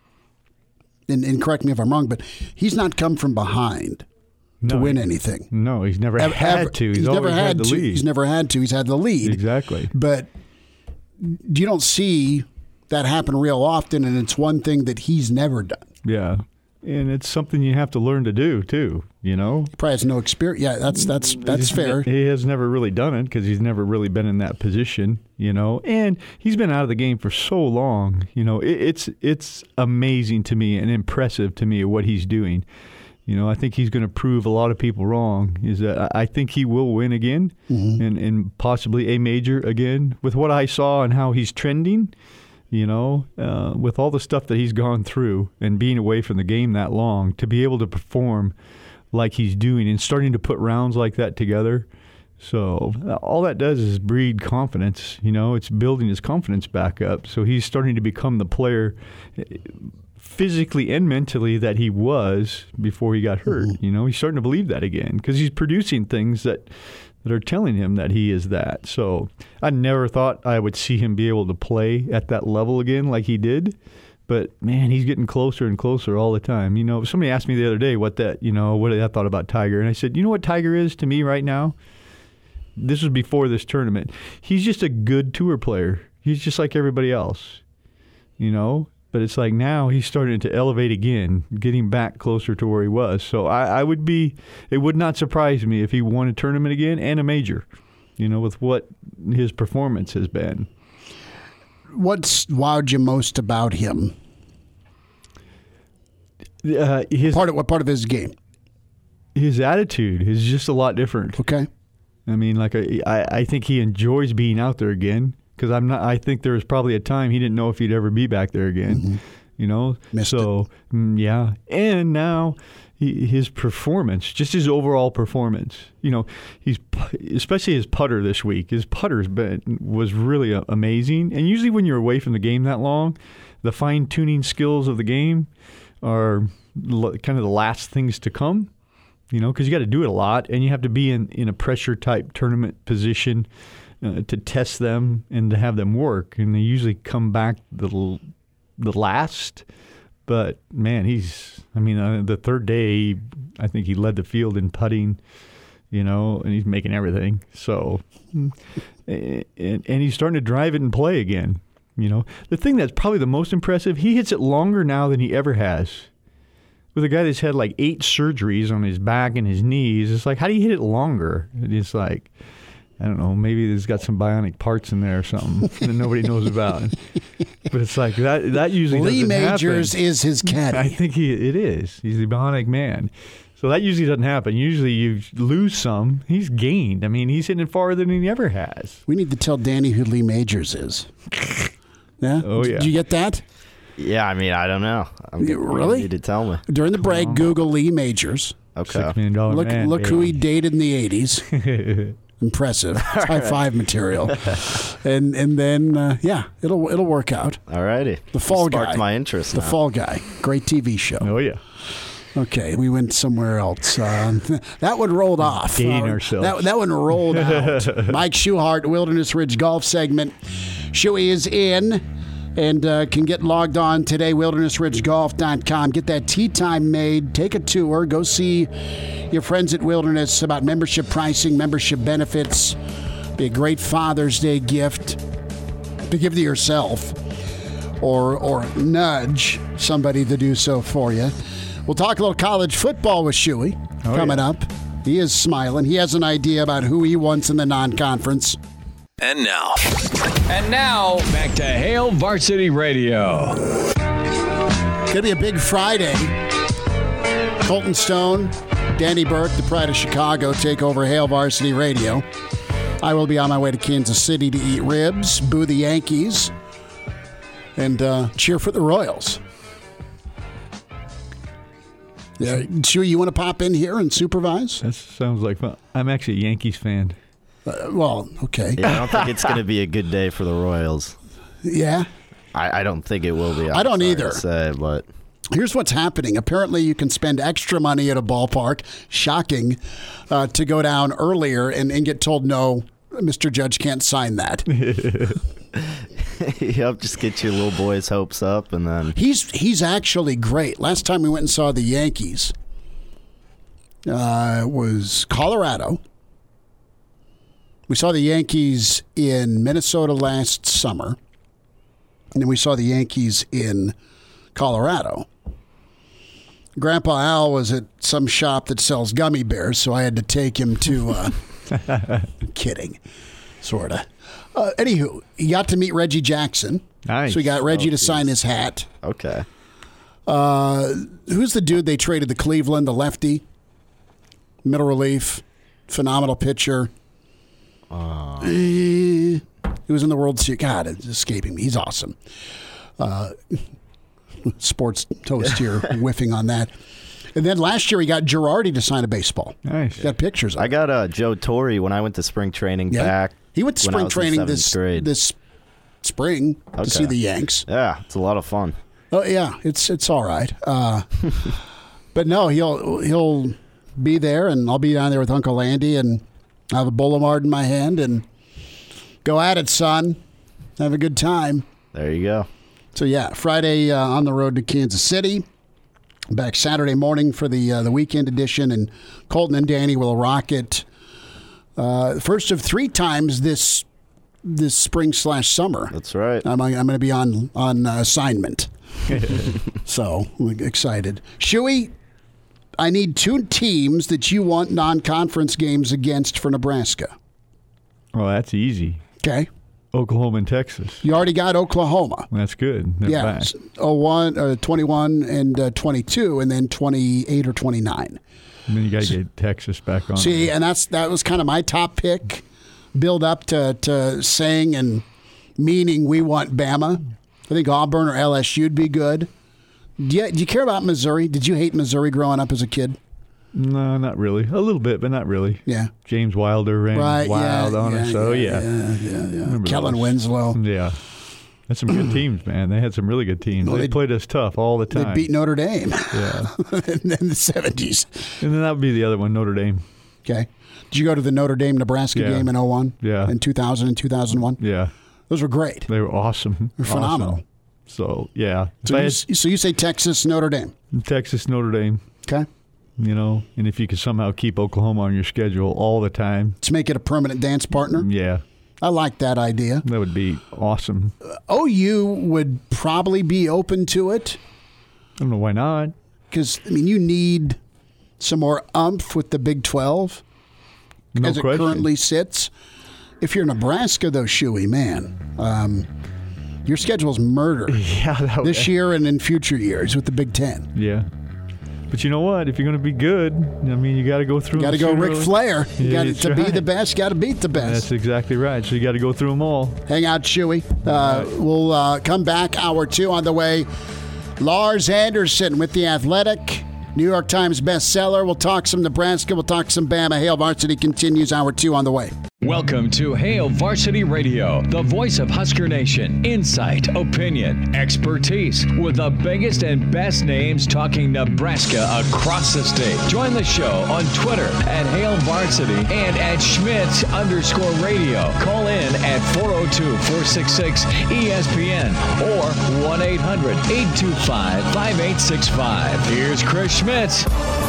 and correct me if I'm wrong, but he's not come from behind to win anything? No, he's never had to. He's always had the lead. He's never had to. He's had the lead. Exactly. But you don't see that happen real often, and it's one thing that he's never done. Yeah. And it's something you have to learn to do too, you know. Probably has no experience. Yeah, that's fair. He has never really done it because he's never really been in that position, you know. And he's been out of the game for so long, you know. It's amazing to me and impressive to me what he's doing. You know, I think he's going to prove a lot of people wrong. Is that I think he will win again, and possibly a major again. With what I saw and how he's trending. You know, with all the stuff that he's gone through and being away from the game that long, to be able to perform like he's doing and starting to put rounds like that together. So all that does is breed confidence. You know, it's building his confidence back up. So he's starting to become the player physically and mentally that he was before he got hurt. You know, he's starting to believe that again because he's producing things that are telling him that he is that. So I never thought I would see him be able to play at that level again like he did. But, man, he's getting closer and closer all the time. You know, somebody asked me the other day what I thought about Tiger. And I said, you know what Tiger is to me right now? This was before this tournament. He's just a good tour player. He's just like everybody else, you know. But it's like now he's starting to elevate again, getting back closer to where he was. So it would not surprise me if he won a tournament again and a major, you know, with what his performance has been. What's wowed you most about him? What part of his game? His attitude is just a lot different. Okay. I mean, like I think he enjoys being out there again. Because I think there was probably a time he didn't know if he'd ever be back there again, you know. Missed it. Yeah. And now his performance, just his overall performance, you know, especially his putter this week. His putter was really amazing. And usually when you're away from the game that long, the fine tuning skills of the game are kind of the last things to come. You know, because you got to do it a lot, and you have to be in a pressure type tournament position. To test them and to have them work, and they usually come back the last. But man, the third day, I think he led the field in putting, you know, and he's making everything. So, and he's starting to drive it and play again. You know, the thing that's probably the most impressive, he hits it longer now than he ever has. With a guy that's had like 8 surgeries on his back and his knees, it's like, how do you hit it longer? It's like, I don't know, maybe there's got some bionic parts in there or something that nobody knows about. But it's like that usually Lee doesn't happen. Majors is his caddy. I think it is. He's the bionic man. So that usually doesn't happen. Usually you lose some. He's gained. I mean, he's hitting it farther than he ever has. We need to tell Danny who Lee Majors is. Yeah? Oh, yeah. Did you get that? Yeah, I mean, I don't know. Really? You need to tell me. During the break, Google Lee Majors. Okay. $6 million man. Look who he dated in the 80s. Impressive. It's high five material. and then, it'll work out. All righty. The Fall Guy. Sparked my interest The now. Fall Guy. Great TV show. Oh, yeah. Okay, we went somewhere else. That one rolled off. Dating ourselves. That one rolled out. Mike Schuhart, Wilderness Ridge Golf segment. Shuey is in and can get logged on today, wildernessridgegolf.com. Get that tee time made. Take a tour. Go see your friends at Wilderness about membership pricing, membership benefits. Be a great Father's Day gift to give to yourself or nudge somebody to do so for you. We'll talk a little college football with Shuey coming up. He is smiling. He has an idea about who he wants in the non-conference. And now, back to Hail Varsity Radio. Gonna be a big Friday. Colton Stone, Danny Burke, the pride of Chicago, take over Hail Varsity Radio. I will be on my way to Kansas City to eat ribs, boo the Yankees, and cheer for the Royals. Yeah, sure, you want to pop in here and supervise? That sounds like fun. I'm actually a Yankees fan. Well, okay. Yeah, I don't think it's going to be a good day for the Royals. Yeah? I don't think it will be. I don't either. To say, but here's what's happening. Apparently, you can spend extra money at a ballpark, shocking, to go down earlier and get told, no, Mr. Judge can't sign that. Yep, just get your little boy's hopes up, and then he's actually great. Last time we went and saw the Yankees was Colorado. We saw the Yankees in Minnesota last summer, and then we saw the Yankees in Colorado. Grandpa Al was at some shop that sells gummy bears, so I had to take him to. Kidding, sorta. Anywho, he got to meet Reggie Jackson. Nice. So we got Reggie to sign his hat. Okay. Who's the dude they traded to Cleveland? The lefty, middle relief, phenomenal pitcher. He was in the World Series. God, it's escaping me. He's awesome. Sports Toast here, whiffing on that. And then last year he got Girardi to sign a baseball. Nice. Got pictures of I it. got Joe Torre when I went to spring training back. He went to when I spring was in training seventh grade. this spring to see the Yanks. Yeah, it's a lot of fun. Oh yeah, it's all right. But no, he'll be there, and I'll be down there with Uncle Andy, and I have a Boulevard in my hand, and go at it, son. Have a good time. There you go. So yeah, Friday on the road to Kansas City. Back Saturday morning for the weekend edition, and Colton and Danny will rock it. First of 3 times this spring/summer. That's right. I'm going to be on assignment. So I'm excited. Shuey, I need 2 teams that you want non-conference games against for Nebraska. Well, that's easy. Okay. Oklahoma and Texas. You already got Oklahoma. That's good. They're Yeah. back. 21 and 22, and then 28 or 29. And then you got to get Texas back on. See, and that was kind of my top pick. Build up to saying and meaning we want Bama. I think Auburn or LSU would be good. Do you care about Missouri? Did you hate Missouri growing up as a kid? No, not really. A little bit, but not really. Yeah. James Wilder ran wild on us. So, yeah. Remember Kellen those. Winslow. Yeah. That's some good teams, man. They had some really good teams. Well, they played us tough all the time. They beat Notre Dame Yeah. in the 70s. And then that would be the other one, Notre Dame. Okay. Did you go to the Notre Dame-Nebraska Yeah. game in 01? Yeah. In 2000 and 2001? Yeah. Those were great. They were awesome. They're phenomenal. Awesome. So, yeah. So you say Texas, Notre Dame. Texas, Notre Dame, Okay. and if you could somehow keep Oklahoma on your schedule all the time, Let's make it a permanent dance partner. yeah, I like that idea. that would be awesome. OU would probably be open to it I don't know why not. because, you need some more umph with the Big 12 No as question. it currently sits. If you're Nebraska, though, Shuey, man, your schedule's murder Yeah, that would, this year and in future years with the Big 10. yeah. But you know what? If you're going to be good, you got to go through. Got to go Ric Flair. You Yeah, got that's to be right. the best. Got to beat the best. That's exactly right. So you got to go through them all. Hang out, Shuey. We'll come back. Hour 2 on the way. Lars Anderson with The Athletic, New York Times bestseller. We'll talk some Nebraska. We'll talk some Bama. Hail Varsity continues. Hour 2 on the way. Welcome to Hail Varsity Radio, the voice of Husker Nation. Insight, opinion, expertise, with the biggest and best names talking Nebraska across the state. Join the show on Twitter at Hail Varsity and at Schmitz_radio. Call in at 402-466-ESPN or 1-800-825-5865. Here's Chris Schmitz.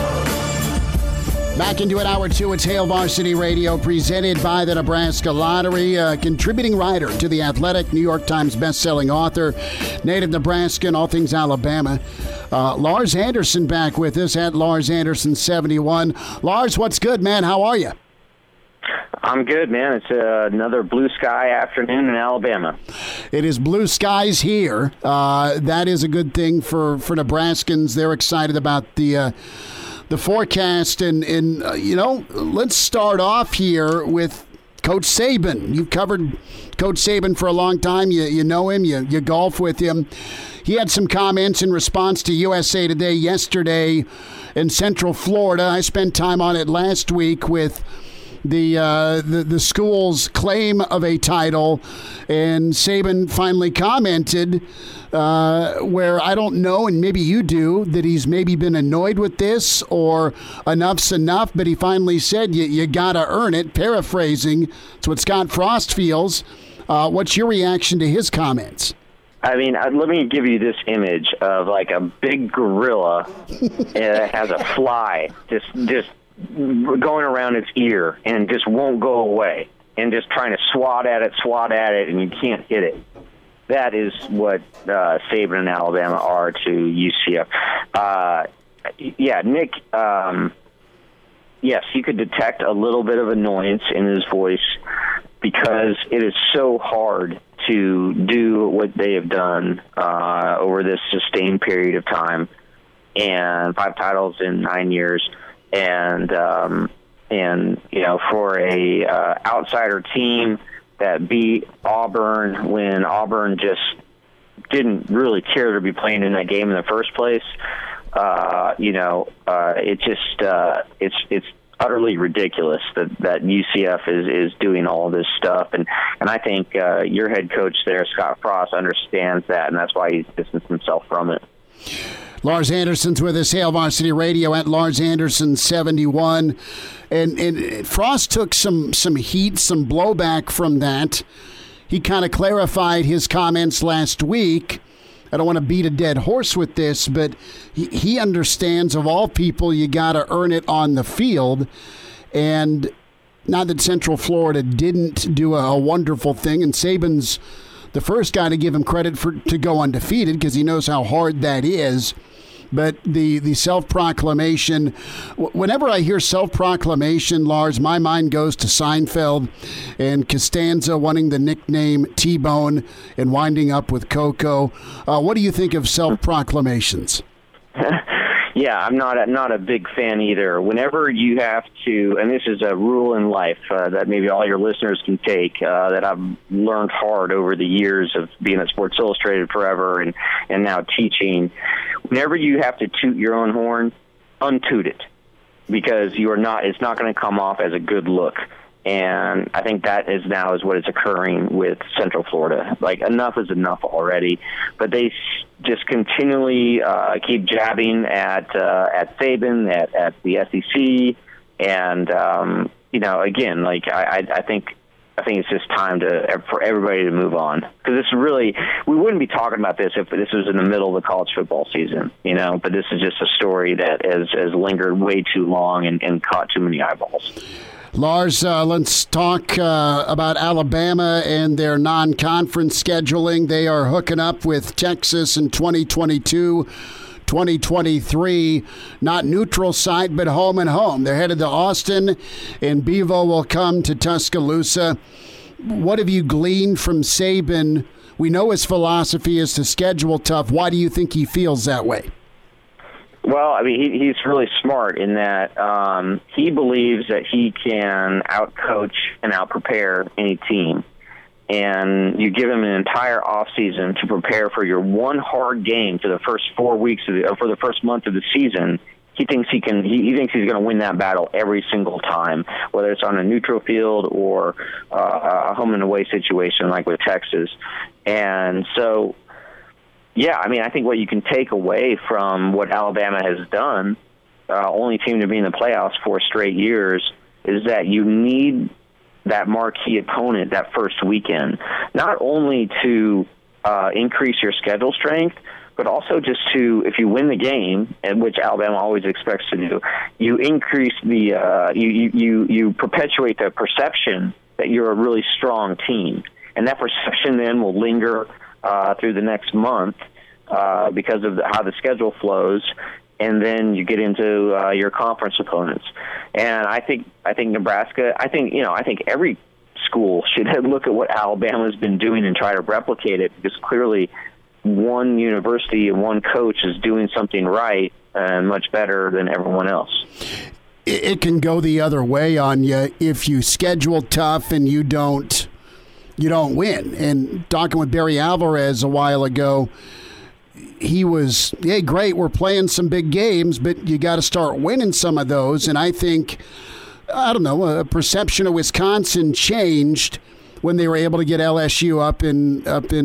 Back into it, Hour 2. It's Hail Varsity Radio, presented by the Nebraska Lottery. Contributing writer to The Athletic, New York Times bestselling author, native Nebraskan, all things Alabama. Lars Anderson back with us at Lars Anderson 71. Lars, what's good, man? How are you? I'm good, man. It's another blue sky afternoon in Alabama. It is blue skies here. That is a good thing for Nebraskans. They're excited about the forecast. And let's start off here with Coach Saban. You've covered Coach Saban for a long time. You know him. You golf with him. He had some comments in response to USA Today yesterday in Central Florida. I spent time on it last week with the school's claim of a title, and Saban finally commented where I don't know, and maybe you do, that he's maybe been annoyed with this or enough's enough, but he finally said you got to earn it, paraphrasing. It's what Scott Frost feels. What's your reaction to his comments? I mean, let me give you this image of like a big gorilla that has a fly just going around its ear and just won't go away and just trying to swat at it, and you can't hit it. That is what Saban and Alabama are to UCF. Yeah, Nick, yes, you could detect a little bit of annoyance in his voice because it is so hard to do what they have done over this sustained period of time, and 5 titles in 9 years, and for a outsider team that beat Auburn when Auburn just didn't really care to be playing in that game in the first place. It's utterly ridiculous that UCF is doing all this stuff, and I think your head coach there, Scott Frost, understands that, and that's why he's distanced himself from it. Lars Anderson's with us, Hail Varsity Radio at Lars Anderson 71, and Frost took some heat, some blowback from that. He kind of clarified his comments last week. I don't want to beat a dead horse with this, but he understands, of all people, you got to earn it on the field. And not that Central Florida didn't do a wonderful thing, and Saban's the first guy to give him credit to go undefeated because he knows how hard that is. But the self-proclamation, whenever I hear self-proclamation, Lars, my mind goes to Seinfeld and Costanza wanting the nickname T-Bone and winding up with Coco. What do you think of self-proclamations? Yeah, I'm not a big fan either. Whenever you have to, and this is a rule in life that maybe all your listeners can take, that I've learned hard over the years of being at Sports Illustrated forever and now teaching. Whenever you have to toot your own horn, untoot it, because it's not going to come off as a good look. And I think that is what is occurring with Central Florida. Like, enough is enough already. But they just continually keep jabbing at Saban, at the SEC, and again, like I think it's just time for everybody to move on, because we wouldn't be talking about this if this was in the middle of the college football season, But this is just a story that has lingered way too long and caught too many eyeballs. Lars, let's talk about Alabama and their non-conference scheduling. They are hooking up with Texas in 2022, 2023. Not neutral site, but home and home. They're headed to Austin, and Bevo will come to Tuscaloosa. What have you gleaned from Saban? We know his philosophy is to schedule tough. Why do you think he feels that way? Well, I mean, he's really smart in that he believes that he can outcoach and outprepare any team. And you give him an entire offseason to prepare for your one hard game for the first 4 weeks or for the first month of the season. He thinks he thinks he's going to win that battle every single time, whether it's on a neutral field or a home and away situation like with Texas. And so, yeah, I mean, I think what you can take away from what Alabama has done, only team to be in the playoffs 4 straight years, is that you need that marquee opponent that first weekend, not only to increase your schedule strength, but also just to, if you win the game, and which Alabama always expects to do, you increase the you perpetuate the perception that you're a really strong team, and that perception then will linger through the next month because of how the schedule flows, and then you get into your conference opponents. And I think Nebraska, I think every school should look at what Alabama's been doing and try to replicate it, because clearly one university and one coach is doing something right and much better than everyone else. It can go the other way on you if you schedule tough and you don't win. And talking with Barry Alvarez a while ago, he was, yeah, great, we're playing some big games, but you got to start winning some of those. And I think, I don't know, a perception of Wisconsin changed when they were able to get LSU up in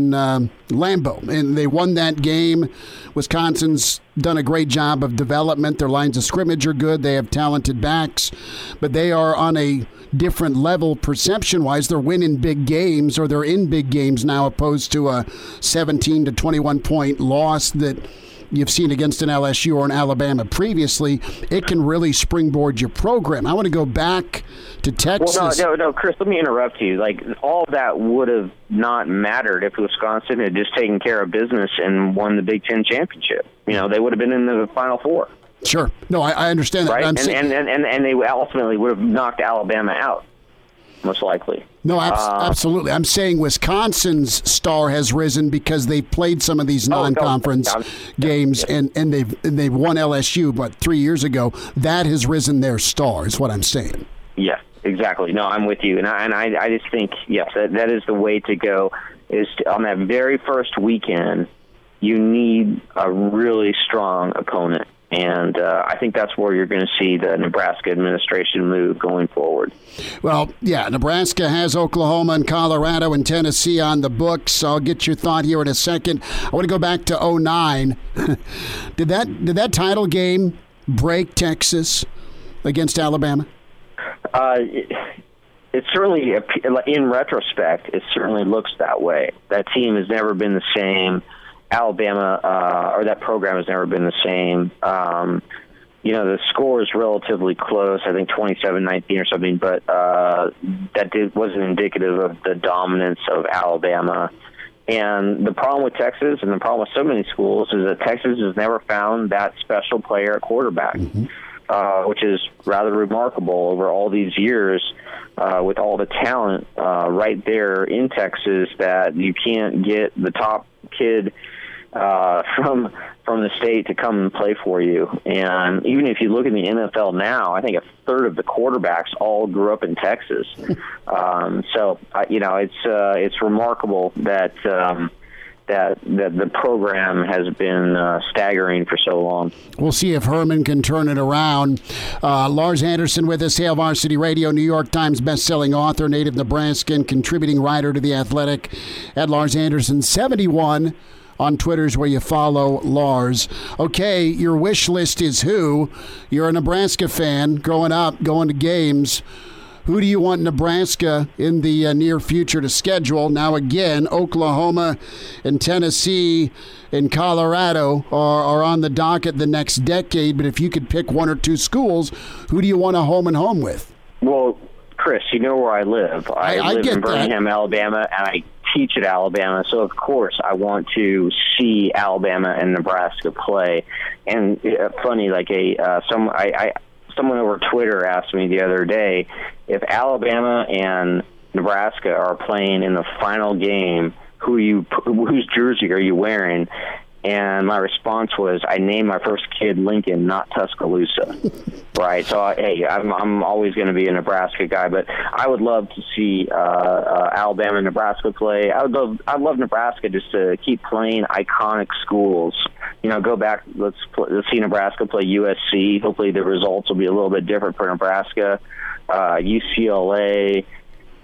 Lambeau, and they won that game. Wisconsin's done a great job of development. Their lines of scrimmage are good. They have talented backs, but they are on a different level perception-wise. They're winning big games, or they're in big games now, opposed to a 17 to 21 point loss that you've seen against an LSU or an Alabama previously. It can really springboard your program. I want to go back to Texas. Well, no, Chris, let me interrupt you. Like, all of that would have not mattered if Wisconsin had just taken care of business and won the Big Ten championship. They would have been in the Final Four. Sure. No, I understand that. Right? I'm And they ultimately would have knocked Alabama out, most likely. No, absolutely. I'm saying Wisconsin's star has risen because they've played some of these non-conference games, and they've won LSU, but 3 years ago. That has risen their star, is what I'm saying. Yeah, exactly. No, I'm with you. And I just think, yes, that is the way to go, is on that very first weekend, you need a really strong opponent. And I think that's where you're going to see the Nebraska administration move going forward. Well, yeah, Nebraska has Oklahoma and Colorado and Tennessee on the books. I'll get your thought here in a second. I want to go back to 2009. Did that title game break Texas against Alabama? It certainly, in retrospect, it certainly looks that way. That team has never been the same. Alabama, or that program has never been the same. The score is relatively close, I think 27-19 or something, but that wasn't indicative of the dominance of Alabama. And the problem with Texas, and the problem with so many schools, is that Texas has never found that special player at quarterback, which is rather remarkable over all these years. With all the talent right there in Texas, that you can't get the top kid from the state to come and play for you. And even if you look in the NFL now, I think a third of the quarterbacks all grew up in Texas. It's remarkable that the program has been staggering for so long. We'll see if Herman can turn it around. Lars Anderson with us, Hail Varsity Radio, New York Times bestselling author, native Nebraskan, contributing writer to The Athletic at Lars Anderson 71 on Twitter is where you follow Lars. Okay, your wish list is who? You're a Nebraska fan growing up, going to games. Who do you want Nebraska in the near future to schedule? Now, again, Oklahoma and Tennessee and Colorado are on the docket the next decade. But if you could pick one or two schools, who do you want to home and home with? Well, Chris, you know where I live. I live in Birmingham, Alabama, and I teach at Alabama. So, of course, I want to see Alabama and Nebraska play. And funny, like someone over Twitter asked me the other day, if Alabama and Nebraska are playing in the final game, whose jersey are you wearing? And my response was, I named my first kid Lincoln, not Tuscaloosa. Right? So, I'm always going to be a Nebraska guy, but I would love to see Alabama and Nebraska play. I'd love Nebraska just to keep playing iconic schools. Go back. Let's see Nebraska play USC. Hopefully, the results will be a little bit different for Nebraska. UCLA.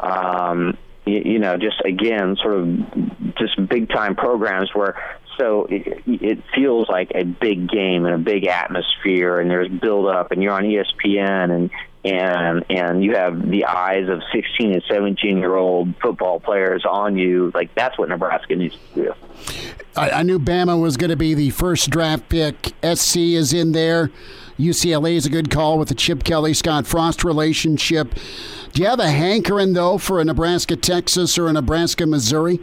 Just again, sort of just big time programs where. So it feels like a big game and a big atmosphere, and there's build up, and you're on ESPN, and you have the eyes of 16 and 17-year-old football players on you. Like, that's what Nebraska needs to do. I knew Bama was going to be the first draft pick. SC is in there. UCLA is a good call with the Chip Kelly-Scott Frost relationship. Do you have a hankering, though, for a Nebraska-Texas or a Nebraska-Missouri?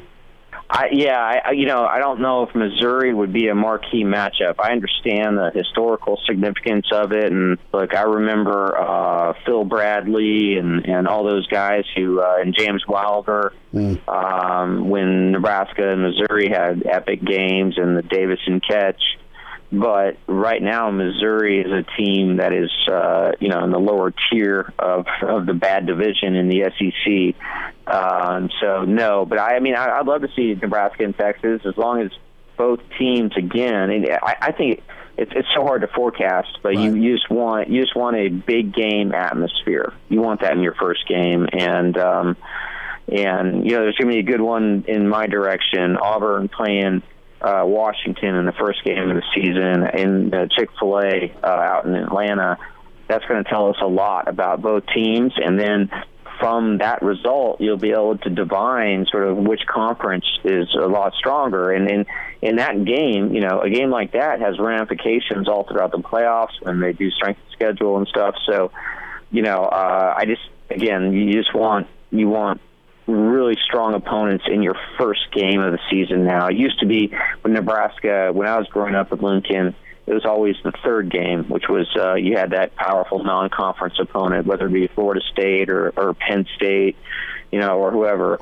I don't know if Missouri would be a marquee matchup. I understand the historical significance of it, and I remember Phil Bradley and all those guys and James Wilder when Nebraska and Missouri had epic games and the Davison catch. But right now, Missouri is a team that is, in the lower tier of the bad division in the SEC. So no, but I'd love to see Nebraska and Texas as long as both teams again. And I think it's so hard to forecast, but right. you just want a big game atmosphere. You want that in your first game, and there's gonna be a good one in my direction. Auburn playing Washington in the first game of the season in Chick-fil-A out in Atlanta. That's going to tell us a lot about both teams, and then from that result, you'll be able to divine sort of which conference is a lot stronger. And in that game, a game like that has ramifications all throughout the playoffs when they do strength of schedule and stuff. So, you want really strong opponents in your first game of the season now. It used to be with Nebraska, when I was growing up at Lincoln, it was always the third game, which was you had that powerful non-conference opponent, whether it be Florida State or Penn State, or whoever.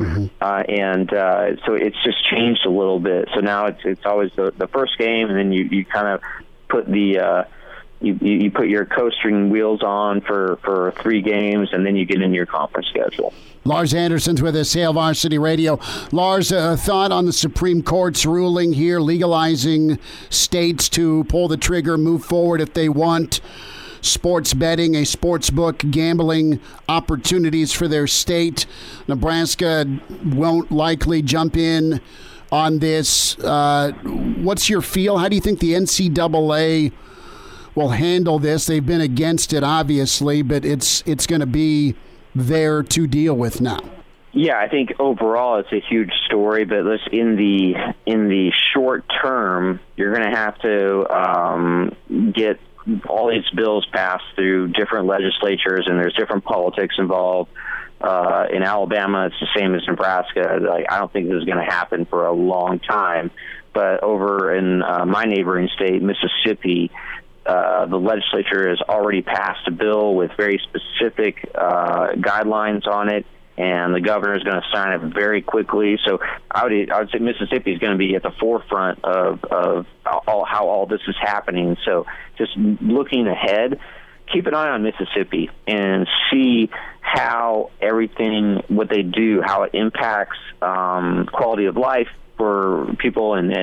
So it's just changed a little bit. So now it's always the first game, and then you kind of put the you put your coasting wheels on for 3 games, and then you get into your conference schedule. Lars Anderson's with us, Hail Varsity Radio. Lars, a thought on the Supreme Court's ruling here, legalizing states to pull the trigger, move forward if they want sports betting, a sports book, gambling opportunities for their state. Nebraska won't likely jump in on this. What's your feel? How do you think the NCAA will handle this? They've been against it, obviously, but it's going to be there to deal with now. Yeah, I think overall it's a huge story, but in the short term, you're going to have to get all these bills passed through different legislatures, and there's different politics involved. In Alabama, it's the same as Nebraska. I don't think this is going to happen for a long time. But over in my neighboring state, Mississippi, the legislature has already passed a bill with very specific guidelines on it, and the governor is going to sign it very quickly. So I would say Mississippi is going to be at the forefront of how all this is happening. So just looking ahead, keep an eye on Mississippi and see how everything, what they do, how it impacts quality of life for people and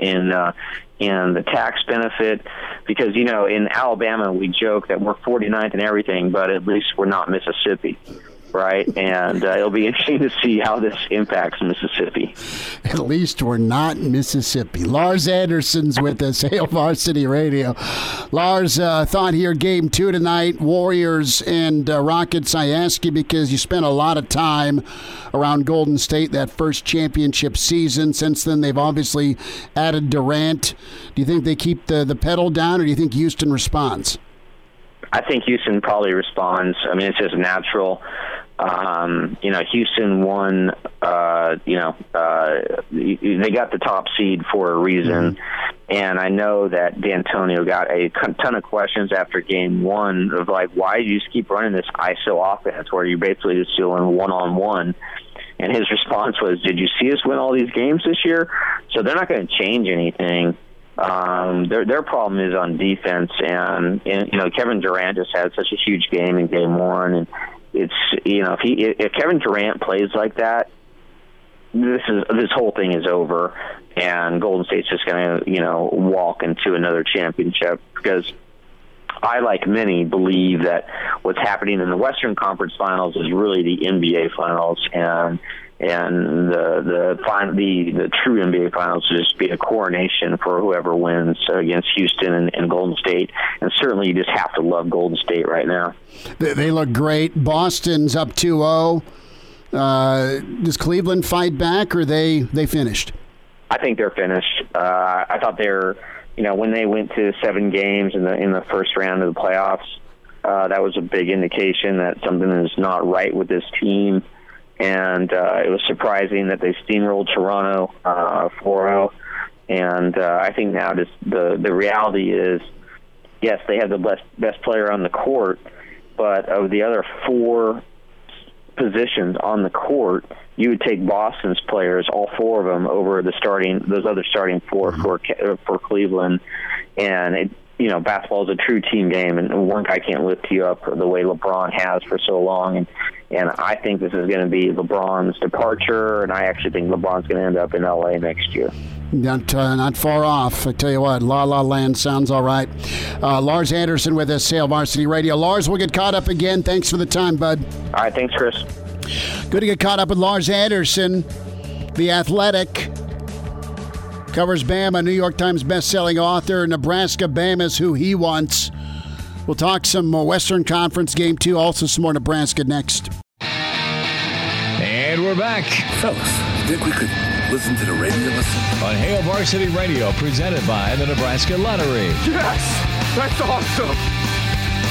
the tax benefit, because in Alabama we joke that we're 49th in everything, but at least we're not Mississippi, right? And it'll be interesting to see how this impacts Mississippi. At least we're not Mississippi. Lars Anderson's with us, Hail Varsity Radio. Lars, thought here, Game 2 tonight, Warriors and Rockets. I ask you because you spent a lot of time around Golden State that first championship season. Since then, they've obviously added Durant. Do you think they keep the pedal down, or do you think Houston responds? I think Houston probably responds. I mean, it's just natural. Houston won. They got the top seed for a reason, and I know that D'Antonio got a ton of questions after Game 1 of why do you just keep running this ISO offense where you're basically just doing one-on-one? And his response was, "Did you see us win all these games this year?" So they're not going to change anything. Their problem is on defense, and Kevin Durant just had such a huge game in Game 1, and it's if Kevin Durant plays like that, this whole thing is over, and Golden State's just going to walk into another championship, because I, like many, believe that what's happening in the Western Conference Finals is really the NBA Finals, and the true NBA Finals will just be a coronation for whoever wins against Houston and Golden State. And certainly you just have to love Golden State right now. They look great. Boston's up 2-0. Does Cleveland fight back, or they finished? I think they're finished. I thought they were, when they went to 7 games in the first round of the playoffs, that was a big indication that something is not right with this team. And it was surprising that they steamrolled Toronto 4-0. And I think now just the reality is, yes, they have the best player on the court, but of the other 4 positions on the court, you would take Boston's players, all 4 of them, over those other starting 4 for Cleveland. And basketball is a true team game, and one guy can't lift you up the way LeBron has for so long. And I think this is going to be LeBron's departure, and I actually think LeBron's going to end up in L.A. next year. Not far off. I tell you what, La La Land sounds all right. Lars Anderson with us, Hail Varsity Radio. Lars, we'll get caught up again. Thanks for the time, bud. All right, thanks, Chris. Good to get caught up with Lars Anderson, The Athletic. Covers Bama, New York Times best-selling author. Nebraska, Bama's who he wants. We'll talk some Western Conference Game 2, also some more Nebraska next. And we're back. Fellas, think we could listen to the radio on Hail Varsity Radio, presented by the Nebraska Lottery. Yes! That's awesome!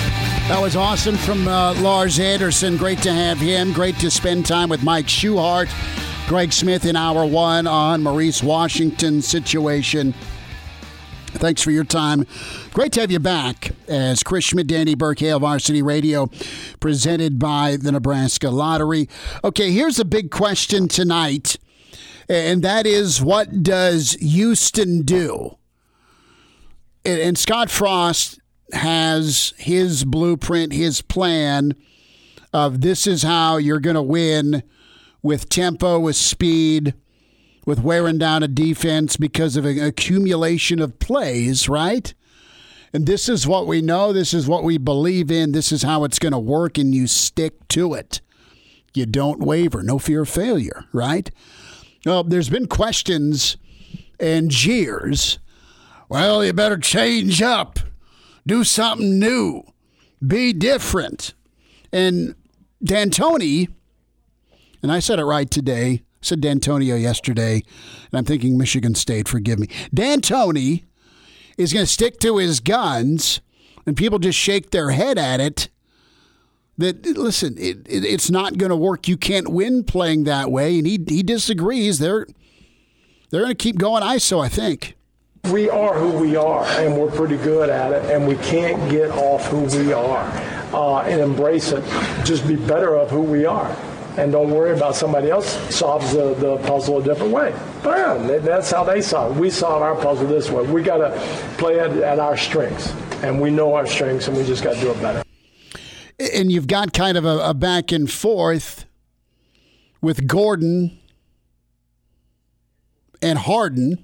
That was awesome from Lars Anderson. Great to have him. Great to spend time with Mike Schuhart. Greg Smith in hour one on Maurice Washington's situation. Thanks for your time. Great to have you back as Chris Schmidt, Danny Burke, Hail Varsity Radio, presented by the Nebraska Lottery. Okay, here's a big question tonight, and that is, what does Houston do? And Scott Frost has his blueprint, his plan of this is how you're going to win with tempo, with speed, with wearing down a defense because of an accumulation of plays, right? And this is what we know. This is what we believe in. This is how it's going to work, and you stick to it. You don't waver. No fear of failure, right? Well, there's been questions and jeers. Well, you better change up. Do something new. Be different. And D'Antoni, and I said it right today, I said D'Antonio yesterday, and I'm thinking Michigan State, forgive me. D'Antoni is going to stick to his guns, and people just shake their head at it. That, listen, it's not going to work. You can't win playing that way, and he disagrees. They're going to keep going ISO, I think. We are who we are, and we're pretty good at it, and we can't get off who we are and embrace it. Just be better of who we are, and don't worry about somebody else solves the puzzle a different way. But that's how they solve it. We solve our puzzle this way. We got to play at our strengths, and we know our strengths, and we just got to do it better. And you've got kind of a back and forth with Gordon and Harden.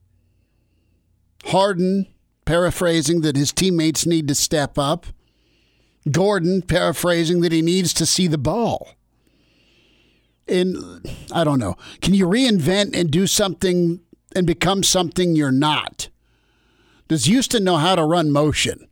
Harden paraphrasing that his teammates need to step up. Gordon paraphrasing that he needs to see the ball. And I don't know. Can you reinvent and do something and become something you're not? Does Houston know how to run motion?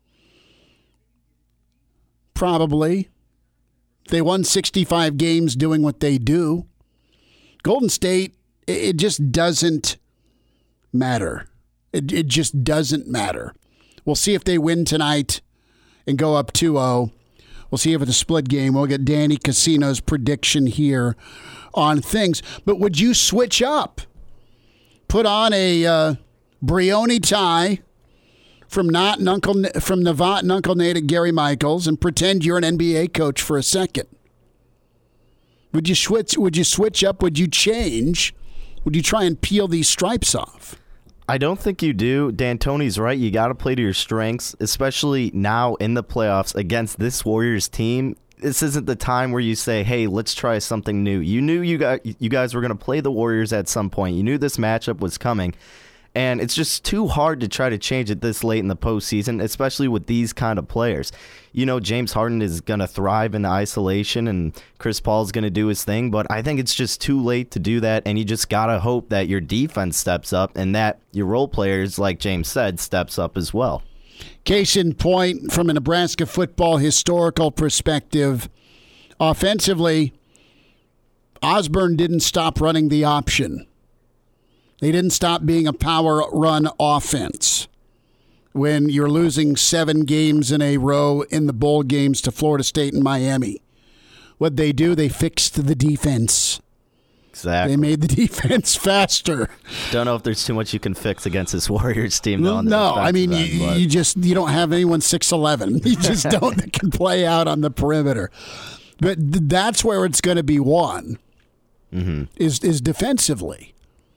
Probably. They won 65 games doing what they do. Golden State, it just doesn't matter. It just doesn't matter. We'll see if they win tonight and go up 2-0. We'll see if it's a split game. We'll get Danny Casino's prediction here on things. But would you switch up? Put on a Brioni tie from Navat and Uncle Nate at Gary Michaels and pretend you're an NBA coach for a second. Would you switch? Would you switch up? Would you change? Would you try and peel these stripes off? I don't think you do. D'Antoni's right. You got to play to your strengths, especially now in the playoffs against this Warriors team. This isn't the time where you say, hey, let's try something new. You knew you guys were going to play the Warriors at some point. You knew this matchup was coming. And it's just too hard to try to change it this late in the postseason, especially with these kind of players. You know, James Harden is going to thrive in the isolation, and Chris Paul's going to do his thing, but I think it's just too late to do that, and you just got to hope that your defense steps up and that your role players, like James said, steps up as well. Case in point, from a Nebraska football historical perspective, offensively, Osborne didn't stop running the option. They didn't stop being a power run offense. When you're losing 7 games in a row in the bowl games to Florida State and Miami, what they do, they fixed the defense. Exactly. They made the defense faster. Don't know if there's too much you can fix against this Warriors team. Though, no, I mean, you don't have anyone 6'11". You just don't that can play out on the perimeter. But that's where it's going to be won, is defensively.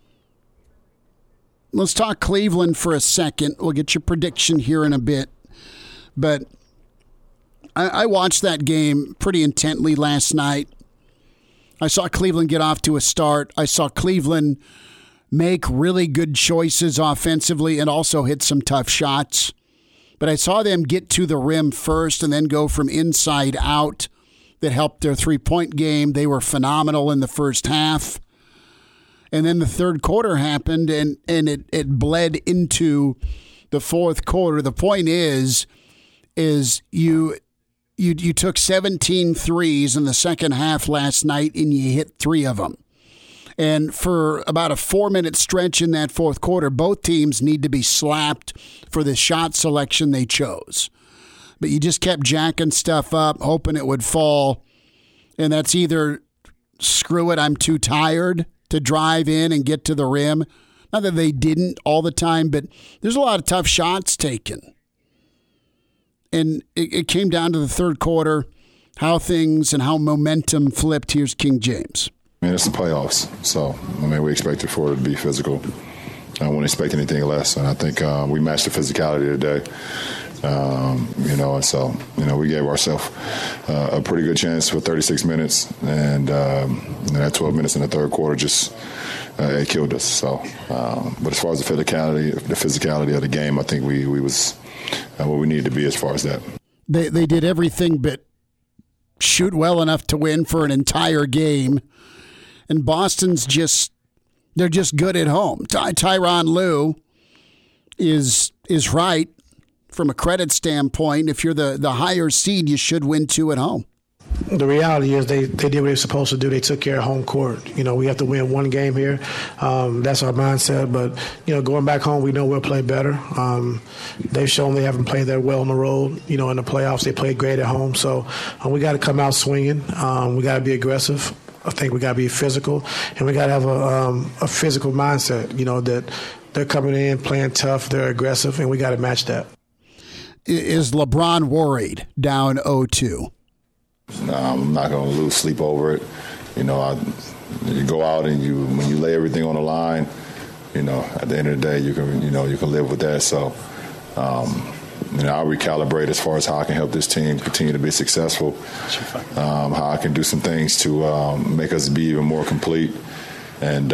Let's talk Cleveland for a second. We'll get your prediction here in a bit. But I watched that game pretty intently last night. I saw Cleveland get off to a start. I saw Cleveland make really good choices offensively and also hit some tough shots. But I saw them get to the rim first and then go from inside out. That helped their three-point game. They were phenomenal in the first half. And then the third quarter happened, and it bled into the fourth quarter. The point is you took 17 threes in the second half last night, and you hit 3 of them. And for about a 4-minute stretch in that fourth quarter, both teams need to be slapped for the shot selection they chose. but you just kept jacking stuff up, hoping it would fall. And that's either, screw it, I'm too tired to drive in and get to the rim. Not that they didn't all the time, but there's a lot of tough shots taken. And it came down to the third quarter, how things and how momentum flipped. Here's King James. Man, it's the playoffs. So, we expected for it to be physical. I wouldn't expect anything less. And I think we matched the physicality today. And so, we gave ourselves a pretty good chance for 36 minutes. And that 12 minutes in the third quarter just it killed us. So, but as far as the physicality of the game, I think we was where we needed to be as far as that. They did everything but shoot well enough to win for an entire game. And Boston's they're just good at home. Tyronn Lue is right from a credit standpoint. If you're the higher seed, you should win 2 at home. The reality is they did what they were supposed to do. They took care of home court. We have to win one game here. That's our mindset. But, going back home, we know we'll play better. They've shown they haven't played that well on the road. In the playoffs, they played great at home. So we got to come out swinging. We got to be aggressive. I think we got to be physical. And we got to have a physical mindset, that they're coming in, playing tough, they're aggressive, and we got to match that. Is LeBron worried down 0-2? No, I'm not going to lose sleep over it. You go out and when you lay everything on the line, at the end of the day, you can live with that. So, I'll recalibrate as far as how I can help this team continue to be successful, how I can do some things to make us be even more complete. And,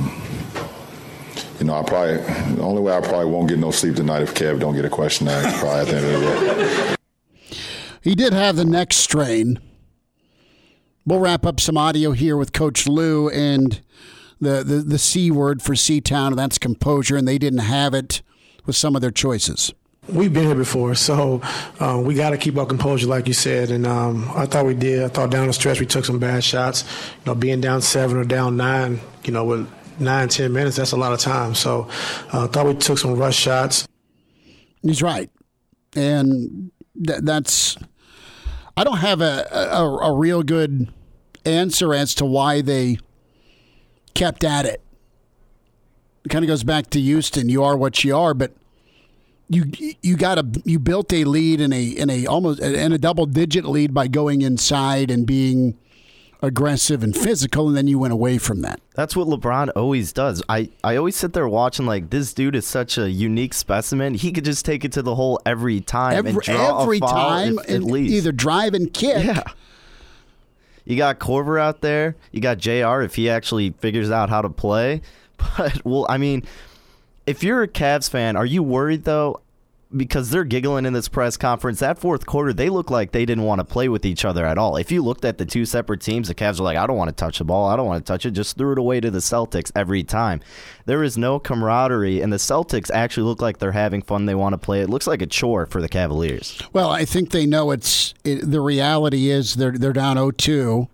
the only way I probably won't get no sleep tonight if Kev don't get a question asked probably at the end of the day. He did have the neck strain. We'll wrap up some audio here with Coach Lue and the C word for C-Town, and that's composure, and they didn't have it with some of their choices. We've been here before, so we got to keep our composure, like you said, and I thought we did. I thought down the stretch we took some bad shots. Being down 7 or down 9, with 9-10 minutes, that's a lot of time. So I thought we took some rush shots. He's right, and that's. I don't have a real good answer as to why they kept at it. It kind of goes back to Houston. You are what you are, but you built a lead in a double-digit lead by going inside and being aggressive and physical, and then you went away from that. That's what LeBron always does. I always sit there watching like, this dude is such a unique specimen. He could just take it to the hole every time and draw every a foul time, at least. Either drive and kick. Yeah. You got Korver out there. You got JR if he actually figures out how to play. But, if you're a Cavs fan, are you worried, though? Because they're giggling in this press conference. That fourth quarter, they look like they didn't want to play with each other at all. If you looked at the two separate teams, the Cavs are like, I don't want to touch the ball. I don't want to touch it. Just threw it away to the Celtics every time. There is no camaraderie, and the Celtics actually look like they're having fun. They want to play. It looks like a chore for the Cavaliers. Well, I think they know the reality is they're down 0-2,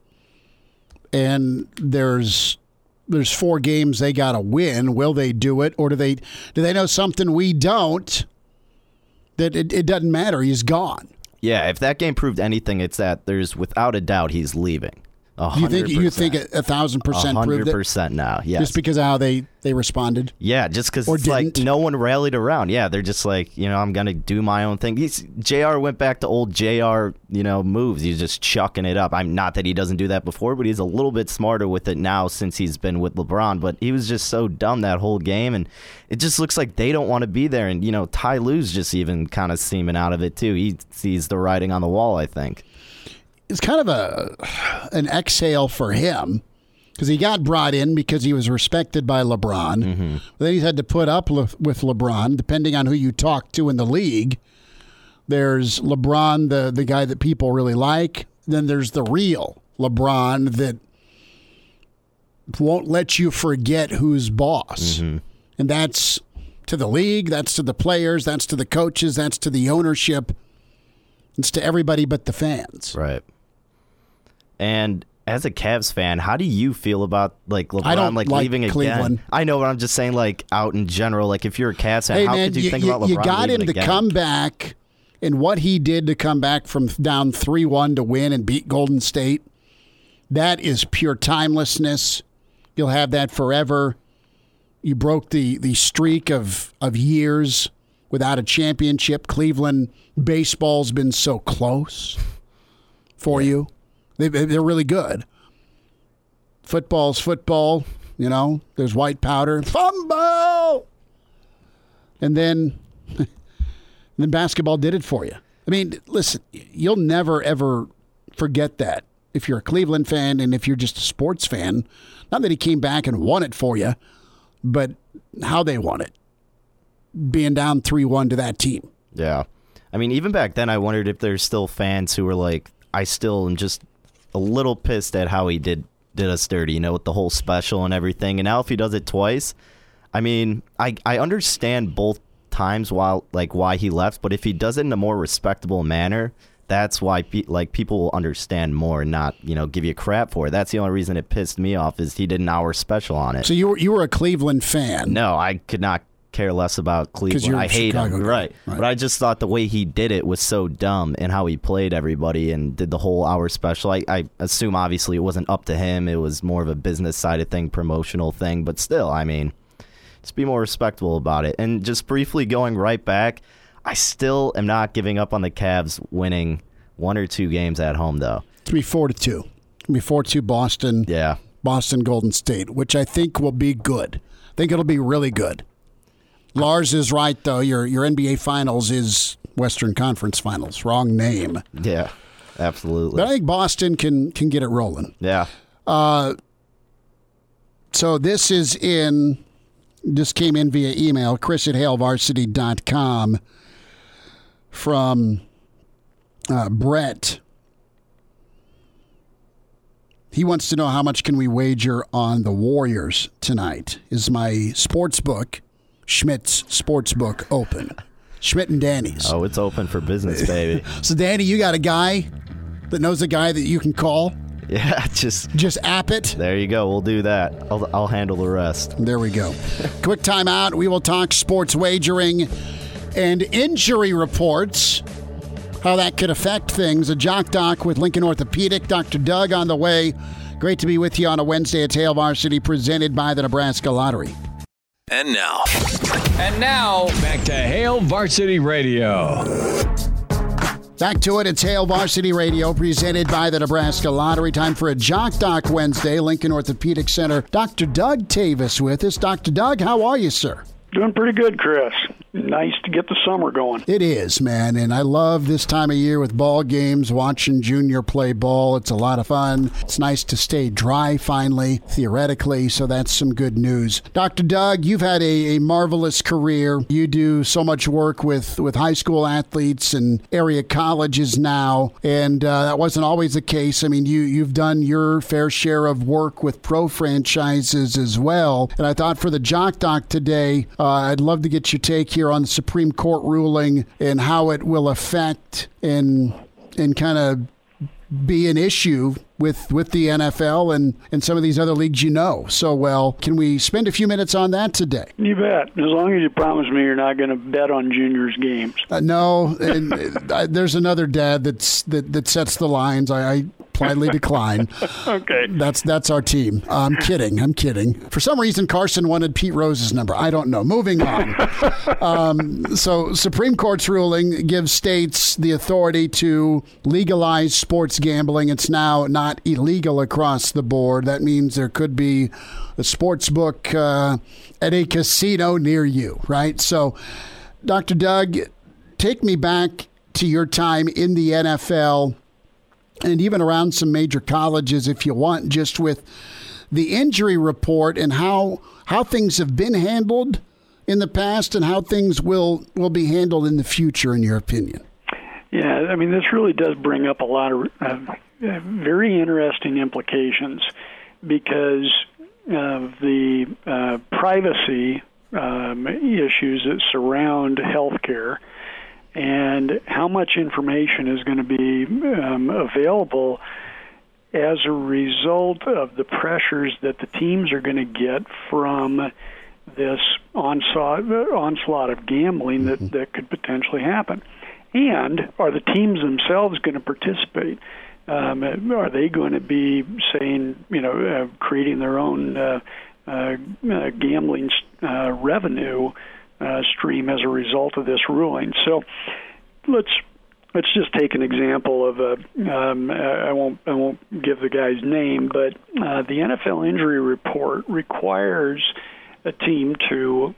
and there's 4 games they got to win. Will they do it, or do they know something we don't? That it doesn't matter. He's gone. Yeah, if that game proved anything, it's that there's without a doubt he's leaving. 100%. You think 1,000% proved it? 100% now, yes. Just because of how they responded? Yeah, just because it's like no one rallied around. Yeah, they're just like, I'm going to do my own thing. JR went back to old JR, moves. He's just chucking it up. I'm not that he doesn't do that before, but he's a little bit smarter with it now since he's been with LeBron. But he was just so dumb that whole game, and it just looks like they don't want to be there. And, Ty Lue's just even kind of seeming out of it, too. He sees the writing on the wall, I think. It's kind of an exhale for him because he got brought in because he was respected by LeBron. Mm-hmm. Then he's had to put up with LeBron, depending on who you talk to in the league. There's LeBron, the guy that people really like. Then there's the real LeBron that won't let you forget who's boss. Mm-hmm. And that's to the league, that's to the players, that's to the coaches, that's to the ownership. It's to everybody but the fans. Right. And as a Cavs fan, how do you feel about LeBron leaving Cleveland. again? I know, but I'm just saying out in general, if you're a Cavs fan, how could you think about LeBron leaving again? You got him to come back And what he did to come back from down 3-1 to win and beat Golden State, that is pure timelessness. You'll have that forever. You broke the streak of years without a championship. Cleveland baseball's been so close for you. They're really good. Football's football, There's white powder. Fumble! And then basketball did it for you. I mean, listen, you'll never, ever forget that if you're a Cleveland fan and if you're just a sports fan. Not that he came back and won it for you, but how they won it. Being down 3-1 to that team. Yeah. I mean, even back then, I wondered if there's still fans who were like, I still am just a little pissed at how he did us dirty, with the whole special and everything. And now if he does it twice, I mean, I understand both times why he left, but if he does it in a more respectable manner, that's why people will understand more and not give you crap for it. That's the only reason it pissed me off is he did an hour special on it. So you were a Cleveland fan? No, I could not care less about Cleveland. I hate him, right? But I just thought the way he did it was so dumb, and how he played everybody and did the whole hour special. I assume obviously it wasn't up to him. It was more of a business side of thing, promotional thing. But still, I mean, just be more respectful about it. And just briefly going right back, I still am not giving up on the Cavs winning 1 or 2 games at home, though. It's going to be 4-2. It's going to be 4-2 Boston. Yeah. Boston Golden State, which I think will be good. I think it'll be really good. Lars is right, though. Your NBA Finals is Western Conference Finals. Wrong name. Yeah, absolutely. But I think Boston can get it rolling. Yeah. So this came in via email, chris@hailvarsity.com from Brett. He wants to know how much can we wager on the Warriors tonight. Is my sports book, Schmidt's Sportsbook, open? Schmidt and Danny's. Oh, it's open for business, baby. So, Danny, you got a guy that knows a guy that you can call? Yeah, just app it. There you go. We'll do that. I'll handle the rest. There we go. Quick time out. We will talk sports wagering and injury reports, how that could affect things. A Jock Doc with Lincoln Orthopedic. Dr. Doug on the way. Great to be with you on a Wednesday at Hail Varsity, presented by the Nebraska Lottery. And now, back to Hail Varsity Radio. Back to it. It's Hail Varsity Radio, presented by the Nebraska Lottery. Time for a Jock Doc Wednesday. Lincoln Orthopedic Center. Dr. Doug Tavis with us. Dr. Doug, how are you, sir? Doing pretty good, Chris. Nice to get the summer going. It is, man, and I love this time of year with ball games, watching Junior play ball. It's a lot of fun. It's nice to stay dry finally, theoretically, so that's some good news. Dr. Doug, you've had a marvelous career. You do so much work with high school athletes and area colleges now, and that wasn't always the case. I mean, you've done your fair share of work with pro franchises as well, and I thought for the Jock Doc today, I'd love to get your take here on the Supreme Court ruling and how it will affect and kind of be an issue with the NFL and some of these other leagues so well. Can we spend a few minutes on that today? You bet. As long as you promise me you're not going to bet on Junior's games. No, and there's another dad that sets the lines. I politely decline. Okay. That's our team. I'm kidding. For some reason, Carson wanted Pete Rose's number. I don't know. Moving on. So Supreme Court's ruling gives states the authority to legalize sports gambling. It's now not illegal across the board. That means there could be a sports book at a casino near you, right? So, Dr. Doug, take me back to your time in the NFL and even around some major colleges, if you want, just with the injury report and how things have been handled in the past and how things will be handled in the future, in your opinion. Yeah, I mean, this really does bring up a lot of very interesting implications because of the privacy issues that surround healthcare and how much information is going to be available as a result of the pressures that the teams are going to get from this onslaught of gambling that could potentially happen. And are the teams themselves going to participate? Are they going to be saying, creating their own gambling revenue stream as a result of this ruling? So let's just take an example of I won't give the guy's name, but the NFL injury report requires a team to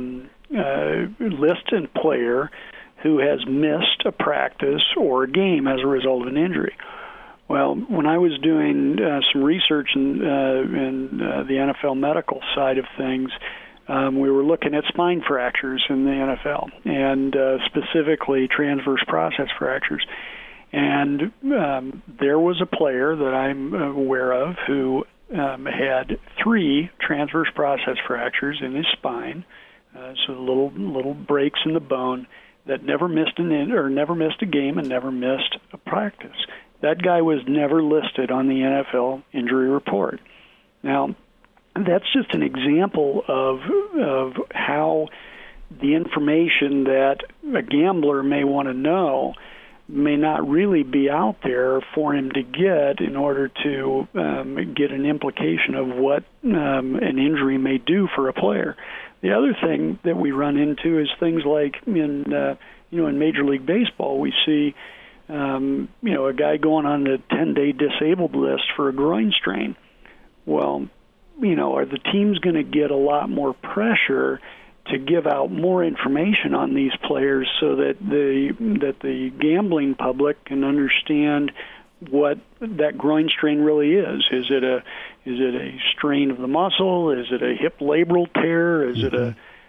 list a player who has missed a practice or a game as a result of an injury. Well, when I was doing some research in the NFL medical side of things, we were looking at spine fractures in the NFL, and specifically transverse process fractures. And there was a player that I'm aware of who had 3 transverse process fractures in his spine, so little breaks in the bone, that never missed never missed a game and never missed a practice. That guy was never listed on the NFL injury report. Now, that's just an example of how the information that a gambler may want to know may not really be out there for him to get in order to get an implication of what an injury may do for a player. The other thing that we run into is things like in Major League Baseball, we see a guy going on the 10-day disabled list for a groin strain. Well, are the teams going to get a lot more pressure to give out more information on these players so that the gambling public can understand what that groin strain really is? Is it a strain of the muscle? Is it a hip labral tear? Is it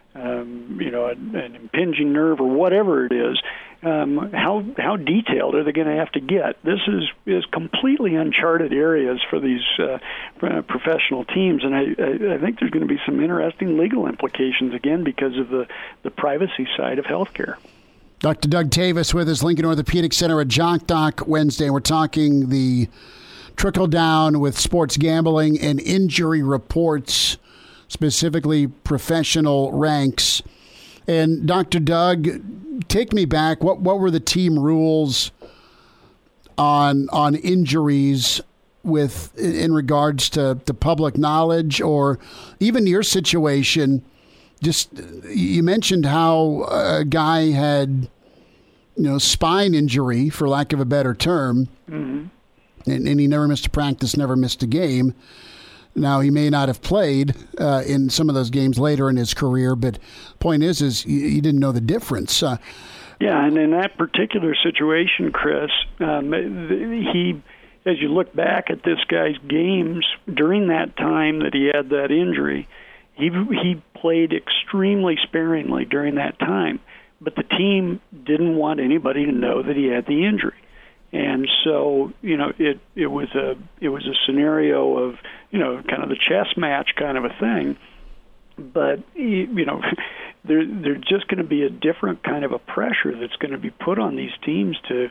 an impinging nerve, or whatever it is? How detailed are they going to have to get? This is completely uncharted areas for these professional teams, and I think there's going to be some interesting legal implications, again, because of the privacy side of healthcare. Dr. Doug Tavis with us, Lincoln Orthopedic Center at Jock Doc Wednesday. We're talking the trickle down with sports gambling and injury reports, specifically professional ranks. And Dr. Doug, take me back. What were the team rules on injuries in regards to public knowledge, or even your situation? Just, you mentioned how a guy had, spine injury, for lack of a better term, and he never missed a practice, never missed a game. Now, he may not have played in some of those games later in his career, but point is you didn't know the difference. Yeah, and in that particular situation, Chris, as you look back at this guy's games during that time that he had that injury, he played extremely sparingly during that time, but the team didn't want anybody to know that he had the injury. And so, it was a scenario of, kind of the chess match kind of a thing. But, there's just going to be a different kind of a pressure that's going to be put on these teams to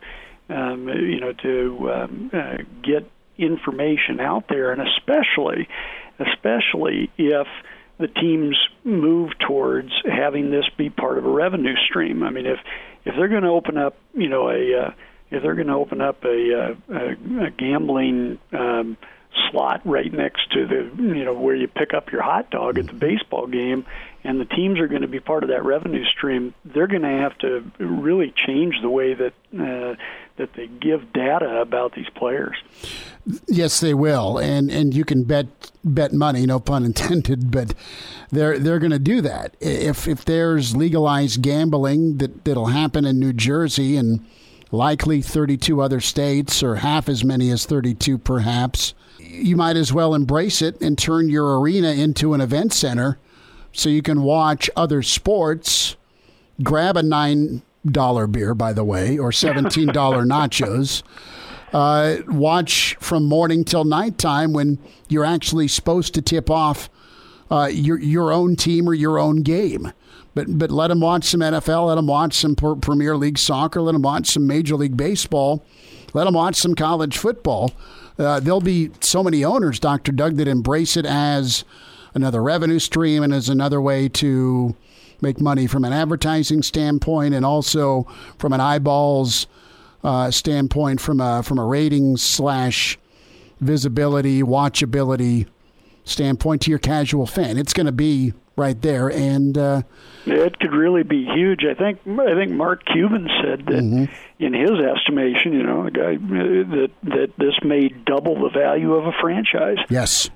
get information out there, and especially if the teams move towards having this be part of a revenue stream. I mean, if they're going to open up, if they're going to open up a gambling slot right next to the, where you pick up your hot dog at the baseball game, and the teams are going to be part of that revenue stream, they're going to have to really change the way that they give data about these players. Yes, they will, and you can bet money, no pun intended, but they're going to do that. If there's legalized gambling that'll happen in New Jersey and likely 32 other states, or half as many as 32 perhaps, you might as well embrace it and turn your arena into an event center so you can watch other sports, grab a $9 beer, by the way, or $17 nachos, watch from morning till nighttime when you're actually supposed to tip off your own team or your own game. But let them watch some NFL, let them watch some Premier League soccer, let them watch some Major League Baseball, let them watch some college football. There'll be so many owners, Dr. Doug, that embrace it as another revenue stream and as another way to make money from an advertising standpoint and also from an eyeballs standpoint, from a ratings / visibility, watchability standpoint to your casual fan. It's going to be right there, and it could really be huge. I think Mark Cuban said that in his estimation, the guy that this may double the value of a franchise. Yes.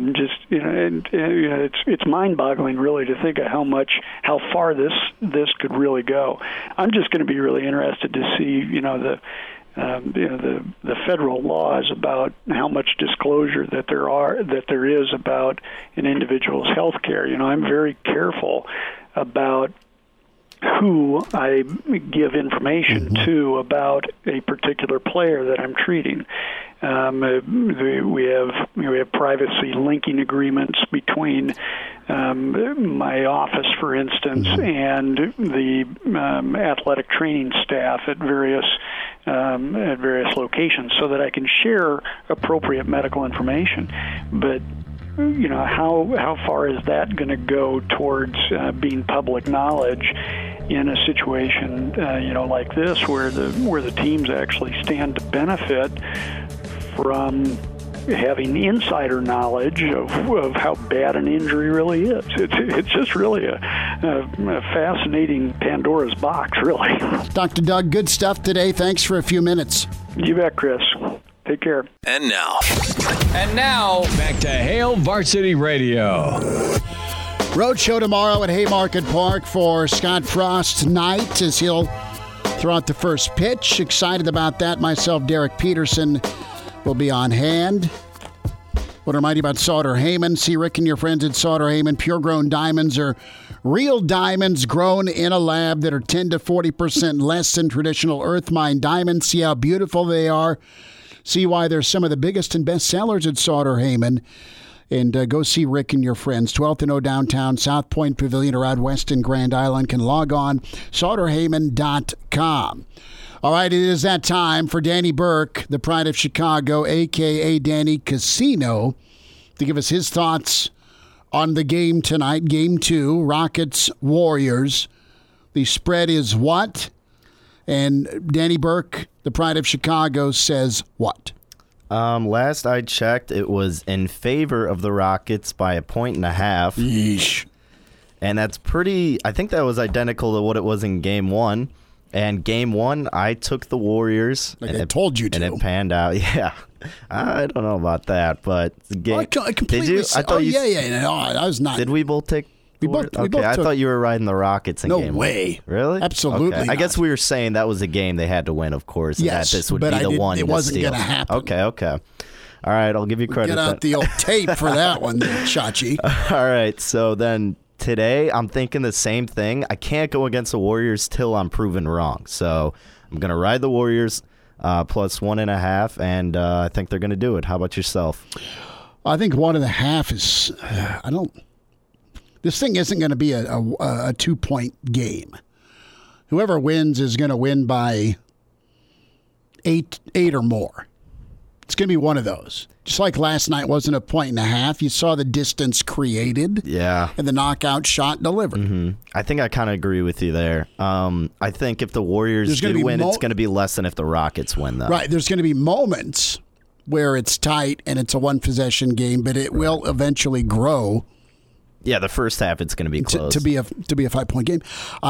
It's mind-boggling, really, to think of how far this could really go. I'm just going to be really interested to see, the federal laws about how much disclosure that there is about an individual's health care. I'm very careful about who I give information to about a particular player that I'm treating. We have privacy linking agreements between my office, for instance, and the athletic training staff at various locations, so that I can share appropriate medical information. But how far is that going to go towards being public knowledge in a situation like this, where the teams actually stand to benefit from having insider knowledge of how bad an injury really is? It's just really a fascinating Pandora's box, really. Dr. Doug, good stuff today. Thanks for a few minutes. You bet, Chris. Take care. And now, back to Hail Varsity Radio. Road show tomorrow at Haymarket Park for Scott Frost tonight, as he'll throw out the first pitch. Excited about that. Myself, Derek Peterson, will be on hand. Want to remind you about Sauter-Heyman. See Rick and your friends at Sauter-Heyman. Pure-grown diamonds are real diamonds grown in a lab that are 10 to 40% less than traditional earth mine diamonds. See how beautiful they are. See why they're some of the biggest and best sellers at Sauter-Heyman. And go see Rick and your friends. 12th and O downtown, South Point Pavilion, or out west in Grand Island. Can log on, sauterheyman.com. All right, it is that time for Danny Burke, the pride of Chicago, a.k.a. Danny Casino, to give us his thoughts on the game tonight, Game 2, Rockets-Warriors. The spread is what? And Danny Burke, the pride of Chicago, says what? Last I checked, it was in favor of the Rockets by 1.5 points. Yeesh. And that's pretty, I think that was identical to what it was in Game 1. And Game 1, I took the Warriors. Like I told you to. And it panned out. Yeah. I don't know about that, but the game. I completely. Did you? I thought you. Yeah. No, I was not. Did we both take? We both I thought you were riding the Rockets in no Game 1. No way. Really? Absolutely. Okay. I guess we were saying that was a game they had to win, of course. And yes, that this would but be the one. It wasn't going to happen. Okay. All right, I'll give you credit. Get out the old tape for that one, Chachi. All right, so then today I'm thinking the same thing. I can't go against the Warriors till I'm proven wrong. So I'm going to ride the Warriors plus 1.5, and I think they're going to do it. How about yourself? I think 1.5 is this thing isn't going to be a 2-point game. Whoever wins is going to win by eight or more. It's going to be one of those. Just like last night wasn't 1.5 points. You saw the distance created. Yeah. And the knockout shot delivered. Mm-hmm. I think I kind of agree with you there. I think if the Warriors do win, it's going to be less than if the Rockets win, though. Right. There's going to be moments where it's tight and it's a one-possession game, but it will eventually grow. Yeah, the first half it's going to be close. To be a 5-point game.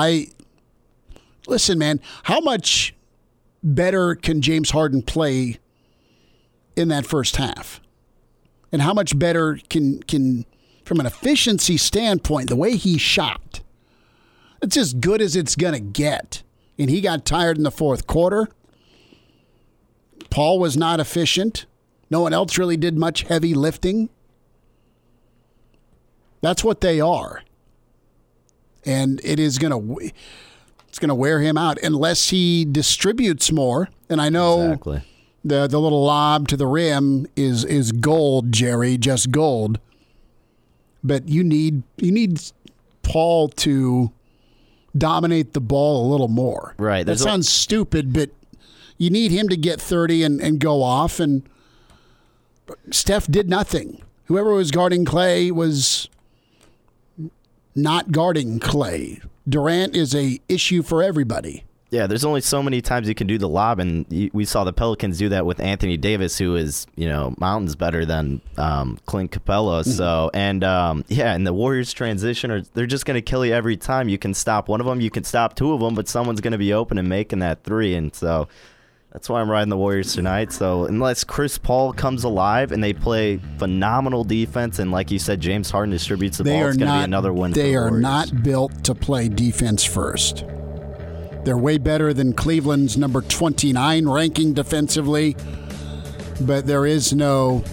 Listen, man, how much better can James Harden play in that first half? And how much better can from an efficiency standpoint, the way he shot, it's as good as it's going to get. And he got tired in the fourth quarter. Paul was not efficient. No one else really did much heavy lifting. That's what they are. And it's going to wear him out unless he distributes more. And I know exactly. The little lob to the rim is gold, Jerry, just gold. But you need Paul to dominate the ball a little more. Right. That sounds stupid, but you need him to get 30 and go off. And Steph did nothing. Whoever was guarding Clay was not guarding Clay. Durant is a issue for everybody. Yeah, there's only so many times you can do the lob, and we saw the Pelicans do that with Anthony Davis, who is, mountains better than Clint Capella. So, and the Warriors transition, they're just going to kill you every time. You can stop one of them, you can stop two of them, but someone's going to be open and making that three, and so that's why I'm riding the Warriors tonight. So unless Chris Paul comes alive and they play phenomenal defense, and like you said, James Harden distributes the ball, it's going to be another win for the Warriors. They are not built to play defense first. They're way better than Cleveland's number 29 ranking defensively, but there is no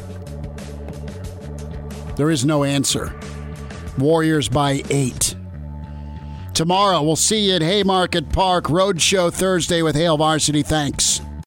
answer. Warriors by 8. Tomorrow, we'll see you at Haymarket Park. Roadshow Thursday with Hail Varsity. Thanks.